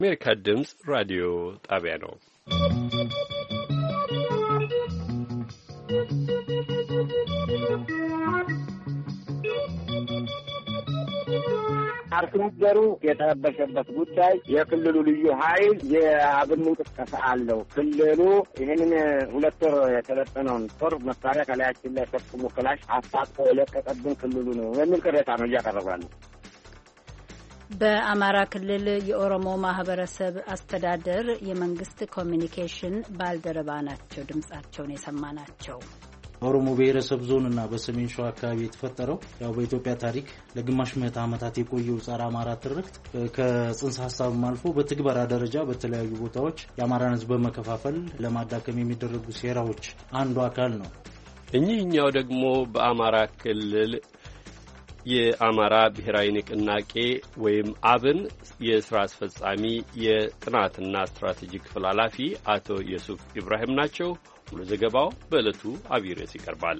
አሜሪካ ድምጽ ራዲዮ ጣቢያ ነው። አርሶ አደሩ የተረበሸበት ጉዳይ የክልሉ ልዩ ኃይል የአብን እንቅስቃሴ አለው። ክልሉ ይህንን 2 ወር የተለጠነውን ጦር መሳሪያ ከላያችን ላይ ተጠቅሞ ክላሽ አስታጥቆ የለቀቀብን ክልሉ ነው የሚል ቅሬታ ነው እያቀረባሉ። በአማራ ክልል የኦሮሞ ማህበረሰብ አስተዳደር የመንግስት ኮሚኒኬሽን ባልደረባ ናቸው ድምጻቸውን የሰማናቸው። ኦሮሞ ብሔረሰብ ዞንና በሰሜን ሸዋ አካባቢ የተፈጠረው ያው በኢትዮጵያ ታሪክ ለግማሽ ምዕተ ዓመታት የቆየው ጸረ አማራ ትርክት ከጽንሰ ሐሳብም አልፎ በትግበራ ደረጃ በተለያዩ ቦታዎች የአማራን ሕዝብ በመከፋፈል ለማዳከም የሚደረጉ ሴራዎች አንዱ አካል ነው። እኚህኛው ደግሞ በአማራ ክልል የአማራ ብሔራዊ ንቅናቄ ወይም አብን የስራ አስፈጻሚ የጥናትና ስትራቴጂ ክፍል ኃላፊ አቶ የሱፍ ኢብራሂም ናቸው። ሙሉ ዘገባው በዕለቱ አብይ ርዕስ ይቀርባል።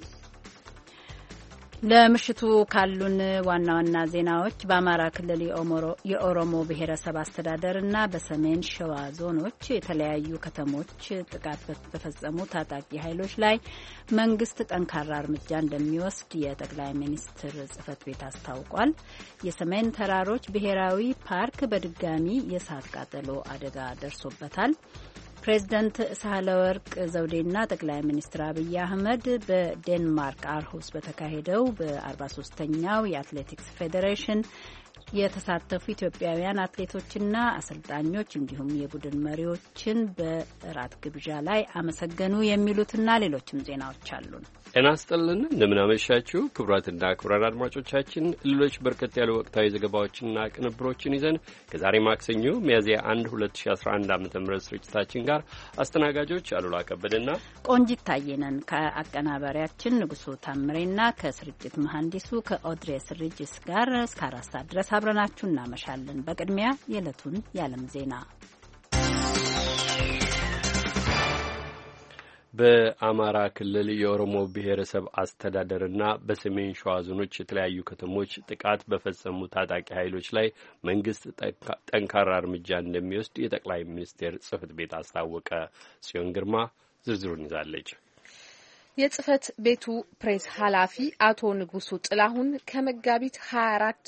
ለምሽቱ ካሉን ዋና ዋና ዜናዎች በአማራ ክልል የኦሮሞ ብሔረሰብ አስተዳደርና በሰሜን ሸዋ ዞኖች የተለያዩ ከተሞች ጥቃት በፈጸሙ ታጣቂ ኃይሎች ላይ መንግስት ጠንካራ እርምጃ እንደሚወስድ የጠቅላይ ሚኒስትር ጽህፈት ቤት አስታውቋል። የሰሜን ተራሮች ብሔራዊ ፓርክ በድጋሚ የእሳት ቃጠሎ አደጋ ደርሶበታል። ፕሬዚደንት ሳህለወርቅ ዘውዴና ጠቅላይ ሚኒስትር አብይ አህመድ በዴንማርክ አርሁስ በተካሄደው በ43ኛው የአትሌቲክስ ፌዴሬሽን የተሳተፉ ኢትዮጵያውያን አትሌቶችና አሰልጣኞች እንዲሁም የቡድን መሪዎችን በራት ግብዣ ላይ አመሰገኑ የሚሉትና ሌሎችም ዜናዎች አሉን። ጤና ይስጥልን፣ እንደምናመሻችሁ ክቡራትና ክቡራን አድማጮቻችን ሌሎች በርከት ያሉ ወቅታዊ ዘገባዎችንና ቅንብሮችን ይዘን ከዛሬ ማክሰኞ ሚያዝያ 1 2011 ዓ.ም ስርጭታችን ጋር አስተናጋጆች አሉላ ከበደና ቆንጂት ታየነን ከአቀናባሪያችን ንጉሱ ታምሬና ከስርጭት መሐንዲሱ ከኦድሬስ ሪጅስ ጋር እስከ 4 ሰዓት ድረስ አብረናችሁ እናመሻለን። በቅድሚያ የዕለቱን የዓለም ዜና። በአማራ ክልል የኦሮሞ ብሔረሰብ አስተዳደርና በሰሜን ሸዋ ዞኖች የተለያዩ ከተሞች ጥቃት በፈጸሙ ታጣቂ ኃይሎች ላይ መንግስት ጠንካራ እርምጃ እንደሚወስድ የጠቅላይ ሚኒስቴር ጽህፈት ቤት አስታወቀ። ጽዮን ግርማ ዝርዝሩን ይዛለች። የጽህፈት ቤቱ ፕሬስ ኃላፊ አቶ ንጉሱ ጥላሁን ከመጋቢት 24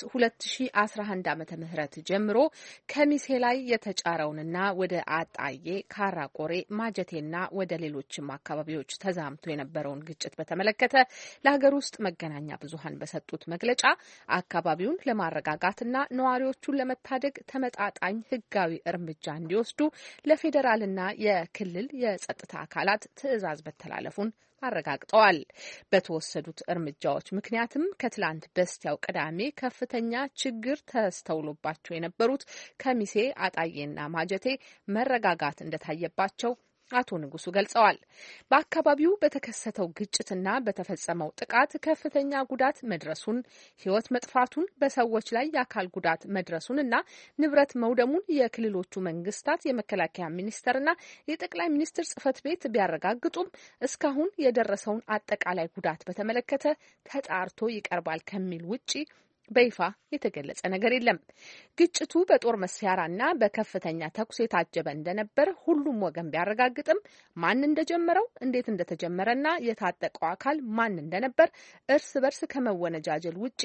2011 ዓመተ ምህረት ጀምሮ ከሚሴ ላይ የተጫረውንና ወደ አጣዬ፣ ካራቆሬ፣ ማጀቴና ወደ ሌሎችም አካባቢዎች ተዛምቶ የነበረውን ግጭት በተመለከተ ለሀገር ውስጥ መገናኛ ብዙሃን በሰጡት መግለጫ አካባቢውን ለማረጋጋትና ነዋሪዎቹን ለመታደግ ተመጣጣኝ ህጋዊ እርምጃ እንዲወስዱ ለፌዴራልና የክልል የጸጥታ አካላት ትዕዛዝ መተላለፉን አረጋግጠዋል። በተወሰዱት እርምጃዎች ምክንያትም ከትላንት በስቲያው ቅዳሜ ከፍተኛ ችግር ተስተውሎባቸው የነበሩት ከሚሴ፣ አጣዬና ማጀቴ መረጋጋት እንደታየባቸው አቶ ንጉሱ ገልጸዋል። በአካባቢው በተከሰተው ግጭትና በተፈጸመው ጥቃት ከፍተኛ ጉዳት መድረሱን፣ ህይወት መጥፋቱን፣ በሰዎች ላይ የአካል ጉዳት መድረሱንና ንብረት መውደሙን የክልሎቹ መንግስታት የመከላከያ ሚኒስቴርና የጠቅላይ ሚኒስትር ጽህፈት ቤት ቢያረጋግጡም እስካሁን የደረሰውን አጠቃላይ ጉዳት በተመለከተ ተጣርቶ ይቀርባል ከሚል ውጪ በይፋ የተገለጸ ነገር የለም። ግጭቱ በጦር መሳሪያና በከፍተኛ ተኩስ የታጀበ እንደነበር ሁሉም ወገን ቢያረጋግጥም ማን እንደጀመረው፣ እንዴት እንደተጀመረና የታጠቀው አካል ማን እንደነበር እርስ በርስ ከመወነጃጀል ውጪ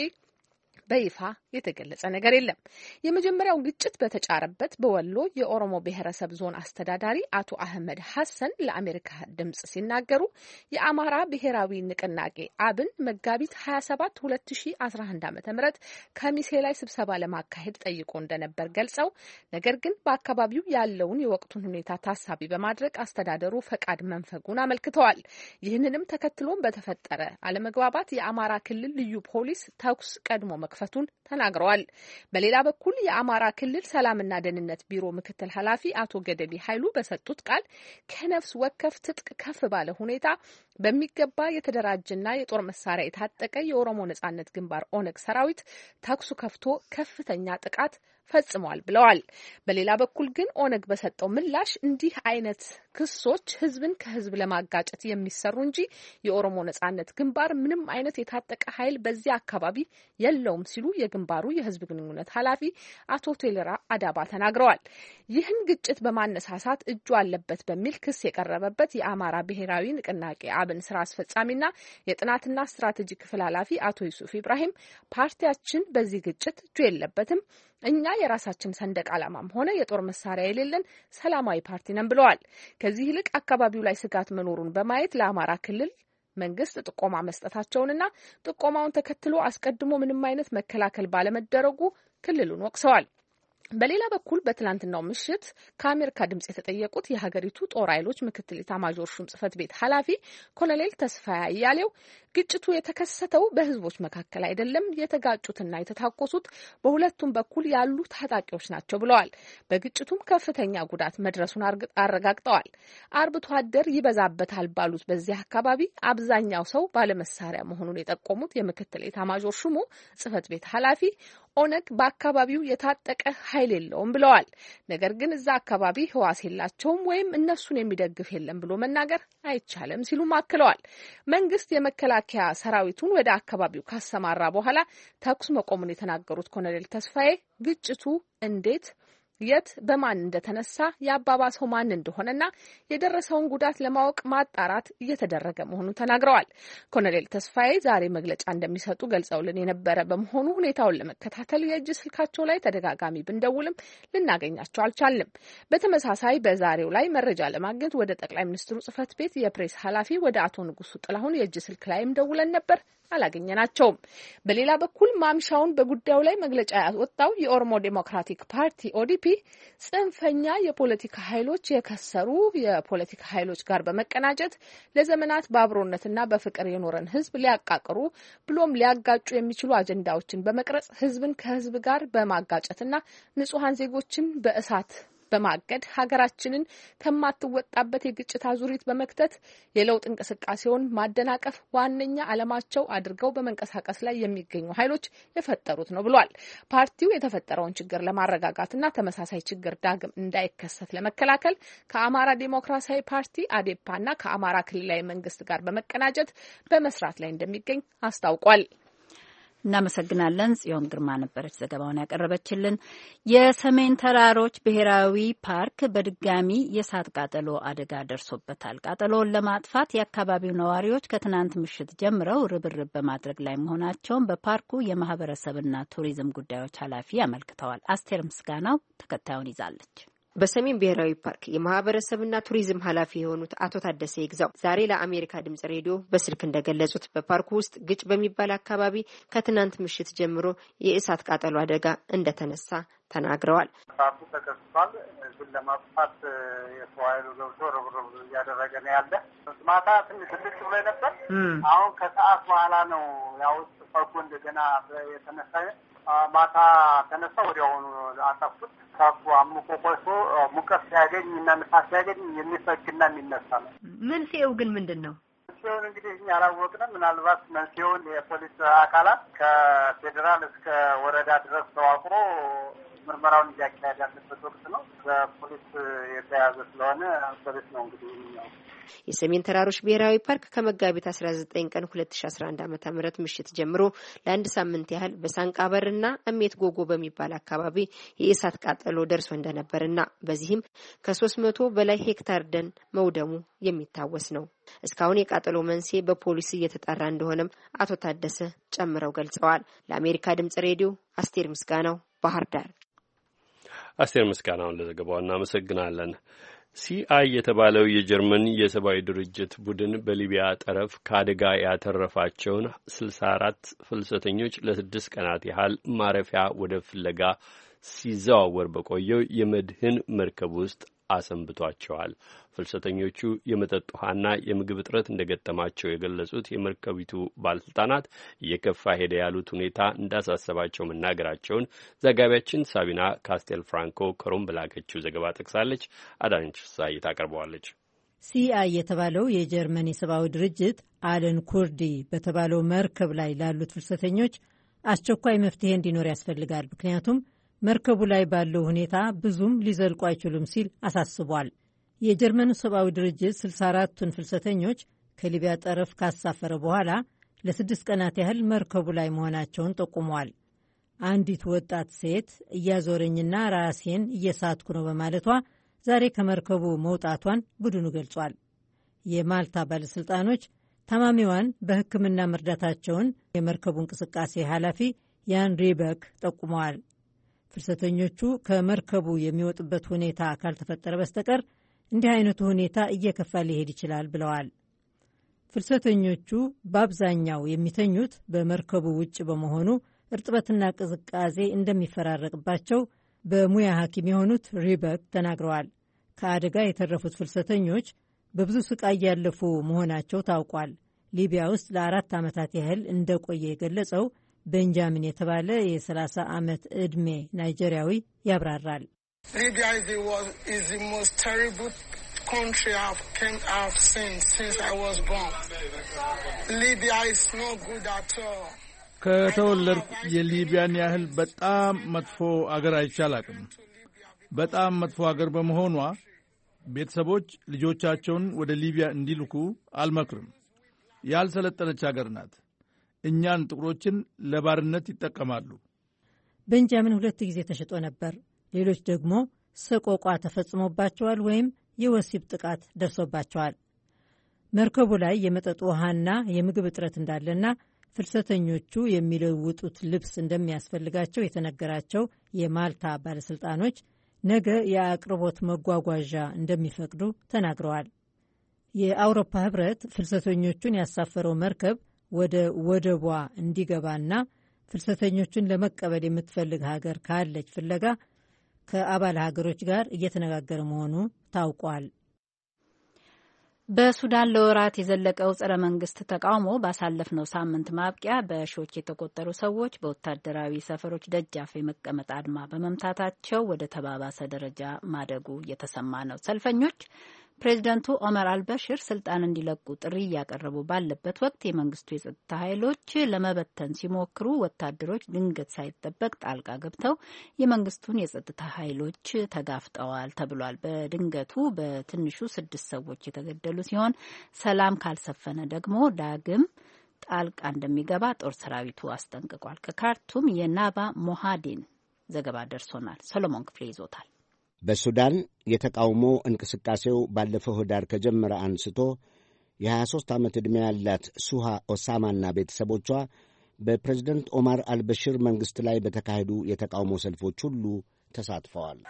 በይፋ የተገለጸ ነገር የለም። የመጀመሪያው ግጭት በተጫረበት በወሎ የኦሮሞ ብሔረሰብ ዞን አስተዳዳሪ አቶ አህመድ ሐሰን ለአሜሪካ ድምጽ ሲናገሩ የአማራ ብሔራዊ ንቅናቄ አብን መጋቢት 27 2011 ዓ.ም ከሚሴ ላይ ስብሰባ ለማካሄድ ጠይቆ እንደነበር ገልጸው ነገር ግን በአካባቢው ያለውን የወቅቱን ሁኔታ ታሳቢ በማድረግ አስተዳደሩ ፈቃድ መንፈጉን አመልክተዋል። ይህንንም ተከትሎም በተፈጠረ አለመግባባት የአማራ ክልል ልዩ ፖሊስ ተኩስ ቀድሞ መክፈቱን ተናግረዋል። በሌላ በኩል የአማራ ክልል ሰላምና ደህንነት ቢሮ ምክትል ኃላፊ አቶ ገደቢ ኃይሉ በሰጡት ቃል ከነፍስ ወከፍ ትጥቅ ከፍ ባለ ሁኔታ በሚገባ የተደራጀና የጦር መሳሪያ የታጠቀ የኦሮሞ ነጻነት ግንባር ኦነግ ሰራዊት ተኩሱ ከፍቶ ከፍተኛ ጥቃት ፈጽሟል ብለዋል። በሌላ በኩል ግን ኦነግ በሰጠው ምላሽ እንዲህ አይነት ክሶች ህዝብን ከህዝብ ለማጋጨት የሚሰሩ እንጂ የኦሮሞ ነጻነት ግንባር ምንም አይነት የታጠቀ ኃይል በዚያ አካባቢ የለውም ሲሉ የግንባሩ የህዝብ ግንኙነት ኃላፊ አቶ ቴሌራ አዳባ ተናግረዋል። ይህን ግጭት በማነሳሳት እጁ አለበት በሚል ክስ የቀረበበት የአማራ ብሔራዊ ንቅናቄ አብን ስራ አስፈጻሚና የጥናትና ስትራቴጂ ክፍል ኃላፊ አቶ ዩሱፍ ኢብራሂም ፓርቲያችን በዚህ ግጭት እጁ የለበትም፣ እኛ የራሳችን ሰንደቅ ዓላማም ሆነ የጦር መሳሪያ የሌለን ሰላማዊ ፓርቲ ነን ብለዋል። ከዚህ ይልቅ አካባቢው ላይ ስጋት መኖሩን በማየት ለአማራ ክልል መንግስት ጥቆማ መስጠታቸውንና ጥቆማውን ተከትሎ አስቀድሞ ምንም አይነት መከላከል ባለመደረጉ ክልሉን ወቅሰዋል። በሌላ በኩል በትላንትናው ምሽት ከአሜሪካ ድምጽ የተጠየቁት የሀገሪቱ ጦር ኃይሎች ምክትል ኤታማዦር ሹም ጽህፈት ቤት ኃላፊ ኮሎኔል ተስፋዬ አያሌው ግጭቱ የተከሰተው በህዝቦች መካከል አይደለም፣ የተጋጩትና የተታኮሱት በሁለቱም በኩል ያሉ ታጣቂዎች ናቸው ብለዋል። በግጭቱም ከፍተኛ ጉዳት መድረሱን አረጋግጠዋል። አርብቶ አደር ይበዛበታል ባሉት በዚህ አካባቢ አብዛኛው ሰው ባለመሳሪያ መሆኑን የጠቆሙት የምክትል ኤታማዦር ሹሙ ጽህፈት ቤት ኃላፊ ኦነግ በአካባቢው የታጠቀ ኃይል የለውም ብለዋል። ነገር ግን እዛ አካባቢ ህዋስ የላቸውም ወይም እነሱን የሚደግፍ የለም ብሎ መናገር አይቻልም ሲሉም አክለዋል። መንግስት የመከላከያ ሰራዊቱን ወደ አካባቢው ካሰማራ በኋላ ተኩስ መቆሙን የተናገሩት ኮሎኔል ተስፋዬ ግጭቱ እንዴት የት በማን እንደተነሳ የአባባሰው ማን እንደሆነና የደረሰውን ጉዳት ለማወቅ ማጣራት እየተደረገ መሆኑን ተናግረዋል። ኮሎኔል ተስፋዬ ዛሬ መግለጫ እንደሚሰጡ ገልጸውልን የነበረ በመሆኑ ሁኔታውን ለመከታተል የእጅ ስልካቸው ላይ ተደጋጋሚ ብንደውልም ልናገኛቸው አልቻልንም። በተመሳሳይ በዛሬው ላይ መረጃ ለማግኘት ወደ ጠቅላይ ሚኒስትሩ ጽህፈት ቤት የፕሬስ ኃላፊ ወደ አቶ ንጉሱ ጥላሁን የእጅ ስልክ ላይም ደውለን ነበር፣ አላገኘናቸውም። በሌላ በኩል ማምሻውን በጉዳዩ ላይ መግለጫ ያወጣው የኦሮሞ ዴሞክራቲክ ፓርቲ ኦዲፒ ጽንፈኛ የፖለቲካ ኃይሎች የከሰሩ የፖለቲካ ኃይሎች ጋር በመቀናጀት ለዘመናት በአብሮነትና በፍቅር የኖረን ህዝብ ሊያቃቅሩ ብሎም ሊያጋጩ የሚችሉ አጀንዳዎችን በመቅረጽ ህዝብን ከህዝብ ጋር በማጋጨትና ንጹሐን ዜጎችን በእሳት በማገድ ሀገራችንን ከማትወጣበት የግጭት አዙሪት በመክተት የለውጥ እንቅስቃሴውን ማደናቀፍ ዋነኛ ዓላማቸው አድርገው በመንቀሳቀስ ላይ የሚገኙ ኃይሎች የፈጠሩት ነው ብሏል። ፓርቲው የተፈጠረውን ችግር ለማረጋጋትና ተመሳሳይ ችግር ዳግም እንዳይከሰት ለመከላከል ከአማራ ዴሞክራሲያዊ ፓርቲ አዴፓና ከአማራ ክልላዊ መንግስት ጋር በመቀናጀት በመስራት ላይ እንደሚገኝ አስታውቋል። እናመሰግናለን። ጽዮን ግርማ ነበረች ዘገባውን ያቀረበችልን። የሰሜን ተራሮች ብሔራዊ ፓርክ በድጋሚ የእሳት ቃጠሎ አደጋ ደርሶበታል። ቃጠሎውን ለማጥፋት የአካባቢው ነዋሪዎች ከትናንት ምሽት ጀምረው ርብርብ በማድረግ ላይ መሆናቸውን በፓርኩ የማህበረሰብና ቱሪዝም ጉዳዮች ኃላፊ አመልክተዋል። አስቴር ምስጋናው ተከታዩን ይዛለች። በሰሜን ብሔራዊ ፓርክ የማህበረሰብና ቱሪዝም ኃላፊ የሆኑት አቶ ታደሰ ይግዛው ዛሬ ለአሜሪካ ድምጽ ሬዲዮ በስልክ እንደገለጹት በፓርኩ ውስጥ ግጭ በሚባል አካባቢ ከትናንት ምሽት ጀምሮ የእሳት ቃጠሎ አደጋ እንደተነሳ ተናግረዋል። እሳቱ ተከስቷል። ግን ለማጥፋት የሰው ኃይሉ ገብቶ ርብርብ እያደረገ ነው ያለ። ማታ ትንሽ ትልቅ ብሎ ነበር። አሁን ከሰዓት በኋላ ነው ያው ፈርጎ እንደገና የተነሳ ማታ ተነሳ ወዲያውኑ አጠፉት። እሳቱ አሙቆ ቆይቶ ሙቀት ሲያገኝ እና ንፋስ ሲያገኝ የሚፈግና የሚነሳ ነው። መንስኤው ግን ምንድን ነው? መንስኤውን እንግዲህ እኛ አላወቅንም። ምናልባት መንስኤውን የፖሊስ አካላት ከፌዴራል እስከ ወረዳ ድረስ ተዋቅሮ ምርመራውን እያካሄደ ያለበት ወቅት ነው። በፖሊስ የተያዘ ስለሆነ ፖሊስ ነው እንግዲህ የሰሜን ተራሮች ብሔራዊ ፓርክ ከመጋቢት 19 ቀን 2011 ዓ.ም ምሽት ጀምሮ ለአንድ ሳምንት ያህል በሳንቃበርና እሜት ጎጎ በሚባል አካባቢ የእሳት ቃጠሎ ደርሶ እንደነበርና በዚህም ከ300 በላይ ሄክታር ደን መውደሙ የሚታወስ ነው። እስካሁን የቃጠሎ መንስኤ በፖሊስ እየተጣራ እንደሆነም አቶ ታደሰ ጨምረው ገልጸዋል። ለአሜሪካ ድምጽ ሬዲዮ አስቴር ምስጋናው ባህር ዳር። አስቴር ምስጋናውን ለዘገባው እናመሰግናለን። ሲአይ የተባለው የጀርመን የሰብአዊ ድርጅት ቡድን በሊቢያ ጠረፍ ከአደጋ ያተረፋቸውን 64 ፍልሰተኞች ለ6 ቀናት ያህል ማረፊያ ወደ ፍለጋ ሲዘዋወር በቆየው የመድህን መርከብ ውስጥ አሰንብቷቸዋል። ፍልሰተኞቹ የመጠጥ ውሃና የምግብ እጥረት እንደገጠማቸው የገለጹት የመርከቢቱ ባለስልጣናት እየከፋ ሄደ ያሉት ሁኔታ እንዳሳሰባቸው መናገራቸውን ዘጋቢያችን ሳቢና ካስቴል ፍራንኮ ከሮም በላከችው ዘገባ ጠቅሳለች። አዳነች ፍስሐዬ ታቀርበዋለች። ሲአይ የተባለው የጀርመን የሰብአዊ ድርጅት አለን ኩርዲ በተባለው መርከብ ላይ ላሉት ፍልሰተኞች አስቸኳይ መፍትሄ እንዲኖር ያስፈልጋል፣ ምክንያቱም መርከቡ ላይ ባለው ሁኔታ ብዙም ሊዘልቁ አይችሉም ሲል አሳስቧል። የጀርመኑ ሰብአዊ ድርጅት 64ቱን ፍልሰተኞች ከሊቢያ ጠረፍ ካሳፈረ በኋላ ለ6 ቀናት ያህል መርከቡ ላይ መሆናቸውን ጠቁመዋል። አንዲት ወጣት ሴት እያዞረኝና ራሴን እየሳትኩ ነው በማለቷ ዛሬ ከመርከቡ መውጣቷን ቡድኑ ገልጿል። የማልታ ባለሥልጣኖች ታማሚዋን በሕክምና መርዳታቸውን የመርከቡ እንቅስቃሴ ኃላፊ ያን ሪበክ ጠቁመዋል። ፍልሰተኞቹ ከመርከቡ የሚወጡበት ሁኔታ ካልተፈጠረ በስተቀር እንዲህ አይነቱ ሁኔታ እየከፋ ሊሄድ ይችላል ብለዋል። ፍልሰተኞቹ በአብዛኛው የሚተኙት በመርከቡ ውጭ በመሆኑ እርጥበትና ቅዝቃዜ እንደሚፈራረቅባቸው በሙያ ሐኪም የሆኑት ሪበክ ተናግረዋል። ከአደጋ የተረፉት ፍልሰተኞች በብዙ ስቃይ ያለፉ መሆናቸው ታውቋል። ሊቢያ ውስጥ ለ4 ዓመታት ያህል እንደቆየ የገለጸው ቤንጃሚን የተባለ የ30 ዓመት ዕድሜ ናይጄሪያዊ ያብራራል። ከተወለድኩ የሊቢያን ያህል በጣም መጥፎ አገር አይቼ አላቅም። በጣም መጥፎ አገር በመሆኗ ቤተሰቦች ልጆቻቸውን ወደ ሊቢያ እንዲልኩ አልመክርም። ያልሰለጠነች አገር ናት። እኛን ጥቁሮችን ለባርነት ይጠቀማሉ። ቤንጃሚን 2 ጊዜ ተሽጦ ነበር። ሌሎች ደግሞ ሰቆቋ ተፈጽሞባቸዋል ወይም የወሲብ ጥቃት ደርሶባቸዋል። መርከቡ ላይ የመጠጥ ውሃና የምግብ እጥረት እንዳለና ፍልሰተኞቹ የሚለውጡት ልብስ እንደሚያስፈልጋቸው የተነገራቸው የማልታ ባለሥልጣኖች ነገ የአቅርቦት መጓጓዣ እንደሚፈቅዱ ተናግረዋል። የአውሮፓ ሕብረት ፍልሰተኞቹን ያሳፈረው መርከብ ወደ ወደቧ እንዲገባና ፍልሰተኞቹን ለመቀበል የምትፈልግ ሀገር ካለች ፍለጋ ከአባል ሀገሮች ጋር እየተነጋገረ መሆኑ ታውቋል። በሱዳን ለወራት የዘለቀው ጸረ መንግስት ተቃውሞ ባሳለፍነው ሳምንት ማብቂያ በሺዎች የተቆጠሩ ሰዎች በወታደራዊ ሰፈሮች ደጃፍ የመቀመጥ አድማ በመምታታቸው ወደ ተባባሰ ደረጃ ማደጉ እየተሰማ ነው። ሰልፈኞች ፕሬዚደንቱ ኦመር አልበሽር ስልጣን እንዲለቁ ጥሪ እያቀረቡ ባለበት ወቅት የመንግስቱ የጸጥታ ኃይሎች ለመበተን ሲሞክሩ ወታደሮች ድንገት ሳይጠበቅ ጣልቃ ገብተው የመንግስቱን የጸጥታ ኃይሎች ተጋፍጠዋል ተብሏል። በድንገቱ በትንሹ 6 ሰዎች የተገደሉ ሲሆን ሰላም ካልሰፈነ ደግሞ ዳግም ጣልቃ እንደሚገባ ጦር ሰራዊቱ አስጠንቅቋል። ከካርቱም የናባ ሞሃዲን ዘገባ ደርሶናል። ሰሎሞን ክፍሌ ይዞታል። በሱዳን የተቃውሞ እንቅስቃሴው ባለፈው ህዳር ከጀመረ አንስቶ የ23 ዓመት ዕድሜ ያላት ሱሃ ኦሳማና ቤተሰቦቿ በፕሬዝደንት ኦማር አልበሽር መንግሥት ላይ በተካሄዱ የተቃውሞ ሰልፎች ሁሉ ተሳትፈዋል።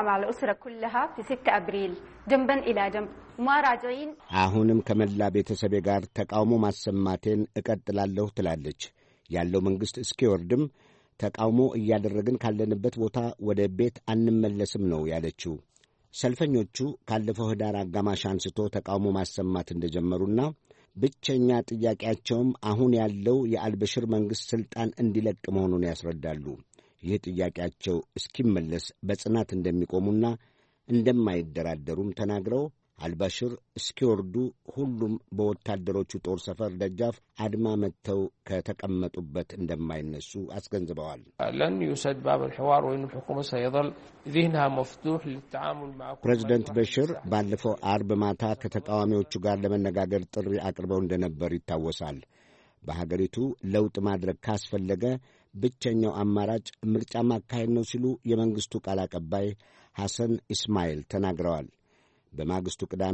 አሁንም ከመላ ቤተሰቤ ጋር ተቃውሞ ማሰማቴን እቀጥላለሁ ትላለች። ያለው መንግሥት እስኪወርድም ተቃውሞ እያደረግን ካለንበት ቦታ ወደ ቤት አንመለስም ነው ያለችው። ሰልፈኞቹ ካለፈው ህዳር አጋማሽ አንስቶ ተቃውሞ ማሰማት እንደጀመሩና ብቸኛ ጥያቄያቸውም አሁን ያለው የአልበሽር መንግሥት ሥልጣን እንዲለቅ መሆኑን ያስረዳሉ። ይህ ጥያቄያቸው እስኪመለስ በጽናት እንደሚቆሙና እንደማይደራደሩም ተናግረው አልባሽር እስኪወርዱ ሁሉም በወታደሮቹ ጦር ሰፈር ደጃፍ አድማ መጥተው ከተቀመጡበት እንደማይነሱ አስገንዝበዋል። ፕሬዚደንት በሽር ባለፈው አርብ ማታ ከተቃዋሚዎቹ ጋር ለመነጋገር ጥሪ አቅርበው እንደነበር ይታወሳል። በሀገሪቱ ለውጥ ማድረግ ካስፈለገ ብቸኛው አማራጭ ምርጫ ማካሄድ ነው ሲሉ የመንግሥቱ ቃል አቀባይ ሐሰን ኢስማኤል ተናግረዋል። በማግስቱ ቅዳሜ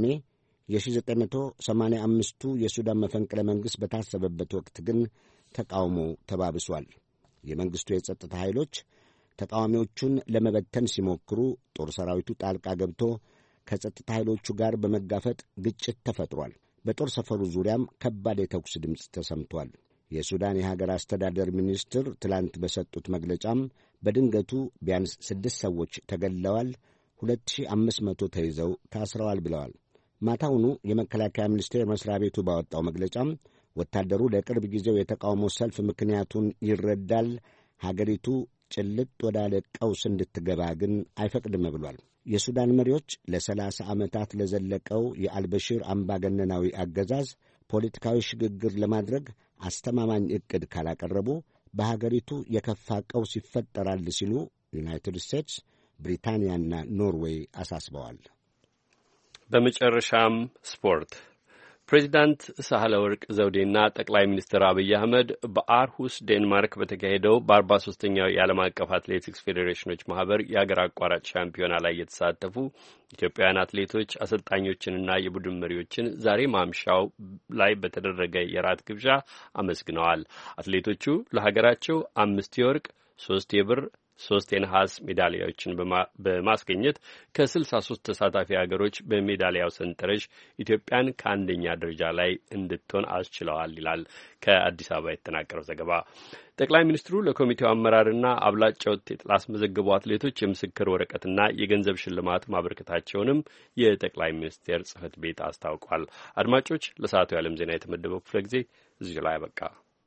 የ1985ቱ የሱዳን መፈንቅለ መንግሥት በታሰበበት ወቅት ግን ተቃውሞ ተባብሷል። የመንግሥቱ የጸጥታ ኃይሎች ተቃዋሚዎቹን ለመበተን ሲሞክሩ ጦር ሰራዊቱ ጣልቃ ገብቶ ከጸጥታ ኃይሎቹ ጋር በመጋፈጥ ግጭት ተፈጥሯል። በጦር ሰፈሩ ዙሪያም ከባድ የተኩስ ድምፅ ተሰምቷል። የሱዳን የሀገር አስተዳደር ሚኒስትር ትላንት በሰጡት መግለጫም በድንገቱ ቢያንስ 6 ሰዎች ተገድለዋል፣ 2500 ተይዘው ታስረዋል ብለዋል። ማታውኑ የመከላከያ ሚኒስቴር መስሪያ ቤቱ ባወጣው መግለጫም ወታደሩ ለቅርብ ጊዜው የተቃውሞ ሰልፍ ምክንያቱን ይረዳል፣ ሀገሪቱ ጭልጥ ወዳለ ቀውስ እንድትገባ ግን አይፈቅድም ብሏል። የሱዳን መሪዎች ለ30 ዓመታት ለዘለቀው የአልበሽር አምባገነናዊ አገዛዝ ፖለቲካዊ ሽግግር ለማድረግ አስተማማኝ ዕቅድ ካላቀረቡ በሀገሪቱ የከፋ ቀውስ ይፈጠራል ሲሉ ዩናይትድ ስቴትስ፣ ብሪታንያና ኖርዌይ አሳስበዋል። በመጨረሻም ስፖርት። ፕሬዚዳንት ሳህለወርቅ ዘውዴና ጠቅላይ ሚኒስትር አብይ አህመድ በአርሁስ ዴንማርክ በተካሄደው በ43ኛው የዓለም አቀፍ አትሌቲክስ ፌዴሬሽኖች ማህበር የአገር አቋራጭ ሻምፒዮና ላይ የተሳተፉ ኢትዮጵያውያን አትሌቶች አሰልጣኞችንና የቡድን መሪዎችን ዛሬ ማምሻው ላይ በተደረገ የራት ግብዣ አመስግነዋል። አትሌቶቹ ለሀገራቸው 5 የወርቅ፣ 3 የብር፣ 3 የነሐስ ሜዳሊያዎችን በማስገኘት ከ63 ተሳታፊ ሀገሮች በሜዳሊያው ሰንጠረዥ ኢትዮጵያን ከአንደኛ ደረጃ ላይ እንድትሆን አስችለዋል ይላል ከአዲስ አበባ የተጠናቀረው ዘገባ። ጠቅላይ ሚኒስትሩ ለኮሚቴው አመራርና አብላጫ ውጤት ላስመዘገቡ አትሌቶች የምስክር ወረቀትና የገንዘብ ሽልማት ማበርከታቸውንም የጠቅላይ ሚኒስቴር ጽሕፈት ቤት አስታውቋል። አድማጮች፣ ለሰዓቱ የዓለም ዜና የተመደበው ክፍለ ጊዜ እዚሁ ላይ አበቃ።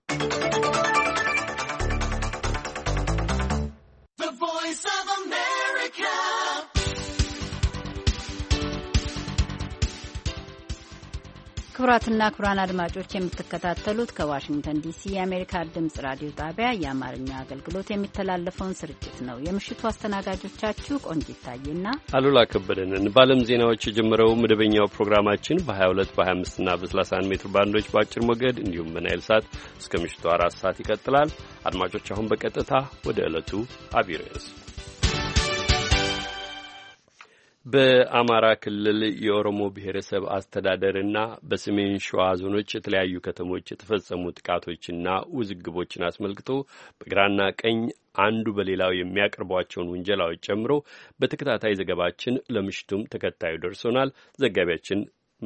ክቡራትና ክቡራን አድማጮች የምትከታተሉት ከዋሽንግተን ዲሲ የአሜሪካ ድምጽ ራዲዮ ጣቢያ የአማርኛ አገልግሎት የሚተላለፈውን ስርጭት ነው። የምሽቱ አስተናጋጆቻችሁ ቆንጂት ታዬና አሉላ ከበደንን። በዓለም ዜናዎች የጀመረው መደበኛው ፕሮግራማችን በ22 በ25 እና በ31 ሜትር ባንዶች በአጭር ሞገድ እንዲሁም በናይል ሳት እስከ ምሽቱ 4 ሰዓት ይቀጥላል። አድማጮች አሁን በቀጥታ ወደ ዕለቱ አብይ ርዕስ። በአማራ ክልል የኦሮሞ ብሔረሰብ አስተዳደርና በሰሜን ሸዋ ዞኖች የተለያዩ ከተሞች የተፈጸሙ ጥቃቶችና ውዝግቦችን አስመልክቶ በግራና ቀኝ አንዱ በሌላው የሚያቀርቧቸውን ውንጀላዎች ጨምሮ በተከታታይ ዘገባችን ለምሽቱም ተከታዩ ደርሶናል። ዘጋቢያችን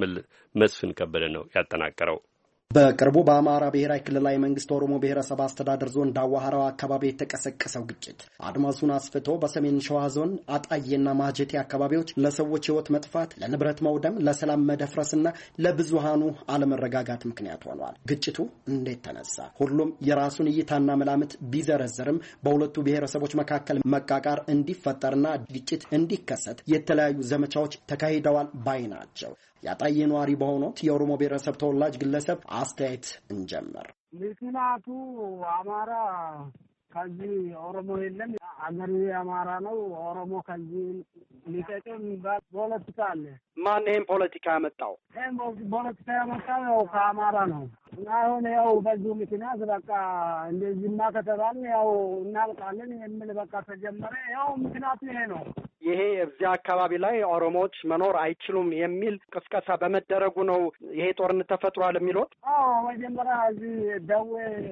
መስፍን ከበደ ነው ያጠናቀረው። በቅርቡ በአማራ ብሔራዊ ክልላዊ መንግስት ኦሮሞ ብሔረሰብ አስተዳደር ዞን ዳዋ ሐራዋ አካባቢ የተቀሰቀሰው ግጭት አድማሱን አስፍቶ በሰሜን ሸዋ ዞን አጣዬና ማጀቴ አካባቢዎች ለሰዎች ሕይወት መጥፋት፣ ለንብረት መውደም፣ ለሰላም መደፍረስና ለብዙሃኑ አለመረጋጋት ምክንያት ሆኗል። ግጭቱ እንዴት ተነሳ? ሁሉም የራሱን እይታና መላምት ቢዘረዘርም በሁለቱ ብሔረሰቦች መካከል መቃቃር እንዲፈጠርና ግጭት እንዲከሰት የተለያዩ ዘመቻዎች ተካሂደዋል ባይ ናቸው። ያጣዬ ነዋሪ በሆኑት የኦሮሞ ብሔረሰብ ተወላጅ ግለሰብ አስተያየት እንጀምር። ምክንያቱ አማራ ከዚህ ኦሮሞ የለም፣ አገሩ የአማራ ነው። ኦሮሞ ከዚህ ሊጠቅም ፖለቲካ አለ። ማን ይሄን ፖለቲካ ያመጣው? ይሄን ፖለቲካ ያመጣው ያው ከአማራ ነው። እና አሁን ያው በዚህ ምክንያት በቃ እንደዚህማ ከተባለ ያው እናልቃለን የሚል በቃ ተጀመረ። ያው ምክንያቱ ይሄ ነው። ይሄ እዚህ አካባቢ ላይ ኦሮሞዎች መኖር አይችሉም የሚል ቅስቀሳ በመደረጉ ነው ይሄ ጦርነት ተፈጥሯል የሚሉት? አዎ መጀመሪያ እዚህ ደዌ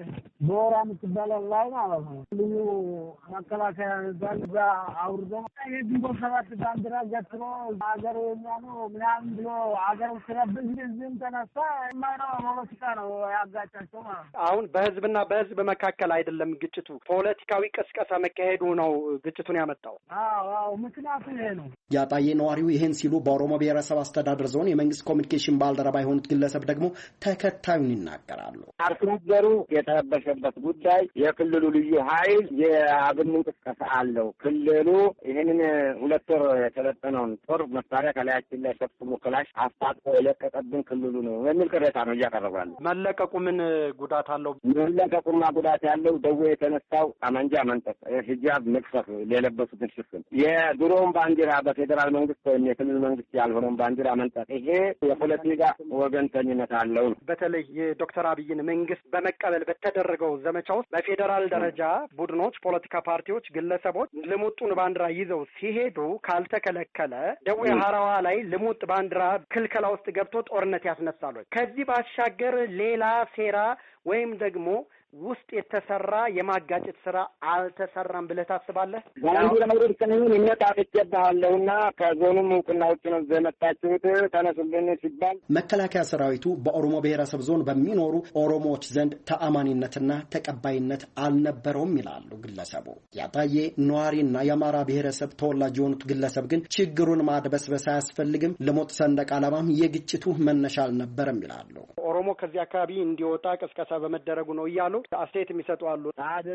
ቦራ የምትባለው ላይ ማለት ነው ልዩ መከላከያ ይባል እዛ አውርዶ የግንቦት ሰባት ባንዲራ ገትሮ ሀገር የኛ ነው ምናምን ብሎ ሀገር ስለብዝ ዝም ተነሳ። የማይረባ ፖለቲካ ነው ያጋጫቸው ማለት ነው። አሁን በህዝብና በህዝብ መካከል አይደለም ግጭቱ፣ ፖለቲካዊ ቅስቀሳ መካሄዱ ነው ግጭቱን ያመጣው። አዎ ምክንያቱ ይሄ ነው። ያጣዬ ነዋሪው ይሄን ሲሉ በኦሮሞ ብሔረሰብ አስተዳደር ዞን የመንግስት ኮሚኒኬሽን ባልደረባ የሆኑት ግለሰብ ደግሞ ተከታዩን ይናገራሉ። አርሶ አደሩ የተረበሸበት ጉዳይ የክልሉ ልዩ ኃይል የአብን እንቅስቃሴ አለው። ክልሉ ይህንን 2 ወር የተለጠነውን ጦር መሳሪያ ከላያችን ላይ ሰብስቦ ክላሽ አስታጥቆ የለቀቀብን ክልሉ ነው የሚል ቅሬታ ነው እያቀረቡ ያለው። መለቀቁ ምን ጉዳት አለው? መለቀቁማ ጉዳት ያለው ደዌ የተነሳው ጠመንጃ መንጠቅ፣ ሂጃብ መቅሰፍ፣ የለበሱትን ሽፍን፣ የድሮውን ባንዲራ በፌዴራል መንግስት ወይም የክልል መንግስት ያልሆነውን ባንዲራ መንጠቅ፣ ይሄ የፖለቲካ ወገንተኝነት አለው። በተለይ የዶክተር አብይን መንግስት በመቀበል በተደረገው ዘመቻ ውስጥ በፌዴራል ደረጃ ቡድኖች፣ ፖለቲካ ፓርቲዎች፣ ግለሰቦች ልሙጡን ባንዲራ ይዘው ሲሄዱ ካልተከለከለ ደዌ ሐራዋ ላይ ልሙጥ ባንዲራ ክልከላ ውስጥ ገብቶ ጦርነት ያስነሳሉ። ከዚህ ባሻገር ሌላ ሴራ ወይም ደግሞ ውስጥ የተሰራ የማጋጨት ስራ አልተሰራም ብለህ ታስባለህ? ባንዲራ ውርድ ከነምን እነጣፍቼብሃለሁና ከዞኑም እውቅና ውጭ ነው ዘመጣችሁት ተነሱልን ሲባል መከላከያ ሰራዊቱ በኦሮሞ ብሔረሰብ ዞን በሚኖሩ ኦሮሞዎች ዘንድ ተአማኒነትና ተቀባይነት አልነበረውም ይላሉ ግለሰቡ። ያጣዬ ነዋሪና የአማራ ብሔረሰብ ተወላጅ የሆኑት ግለሰብ ግን ችግሩን ማድበስበስ አያስፈልግም፣ ልሙጥ ሰንደቅ ዓላማም የግጭቱ መነሻ አልነበረም ይላሉ። ኦሮሞ ከዚህ አካባቢ እንዲወጣ ቅስቀሳ በመደረጉ ነው እያሉ አስተያየት የሚሰጡ አሉ።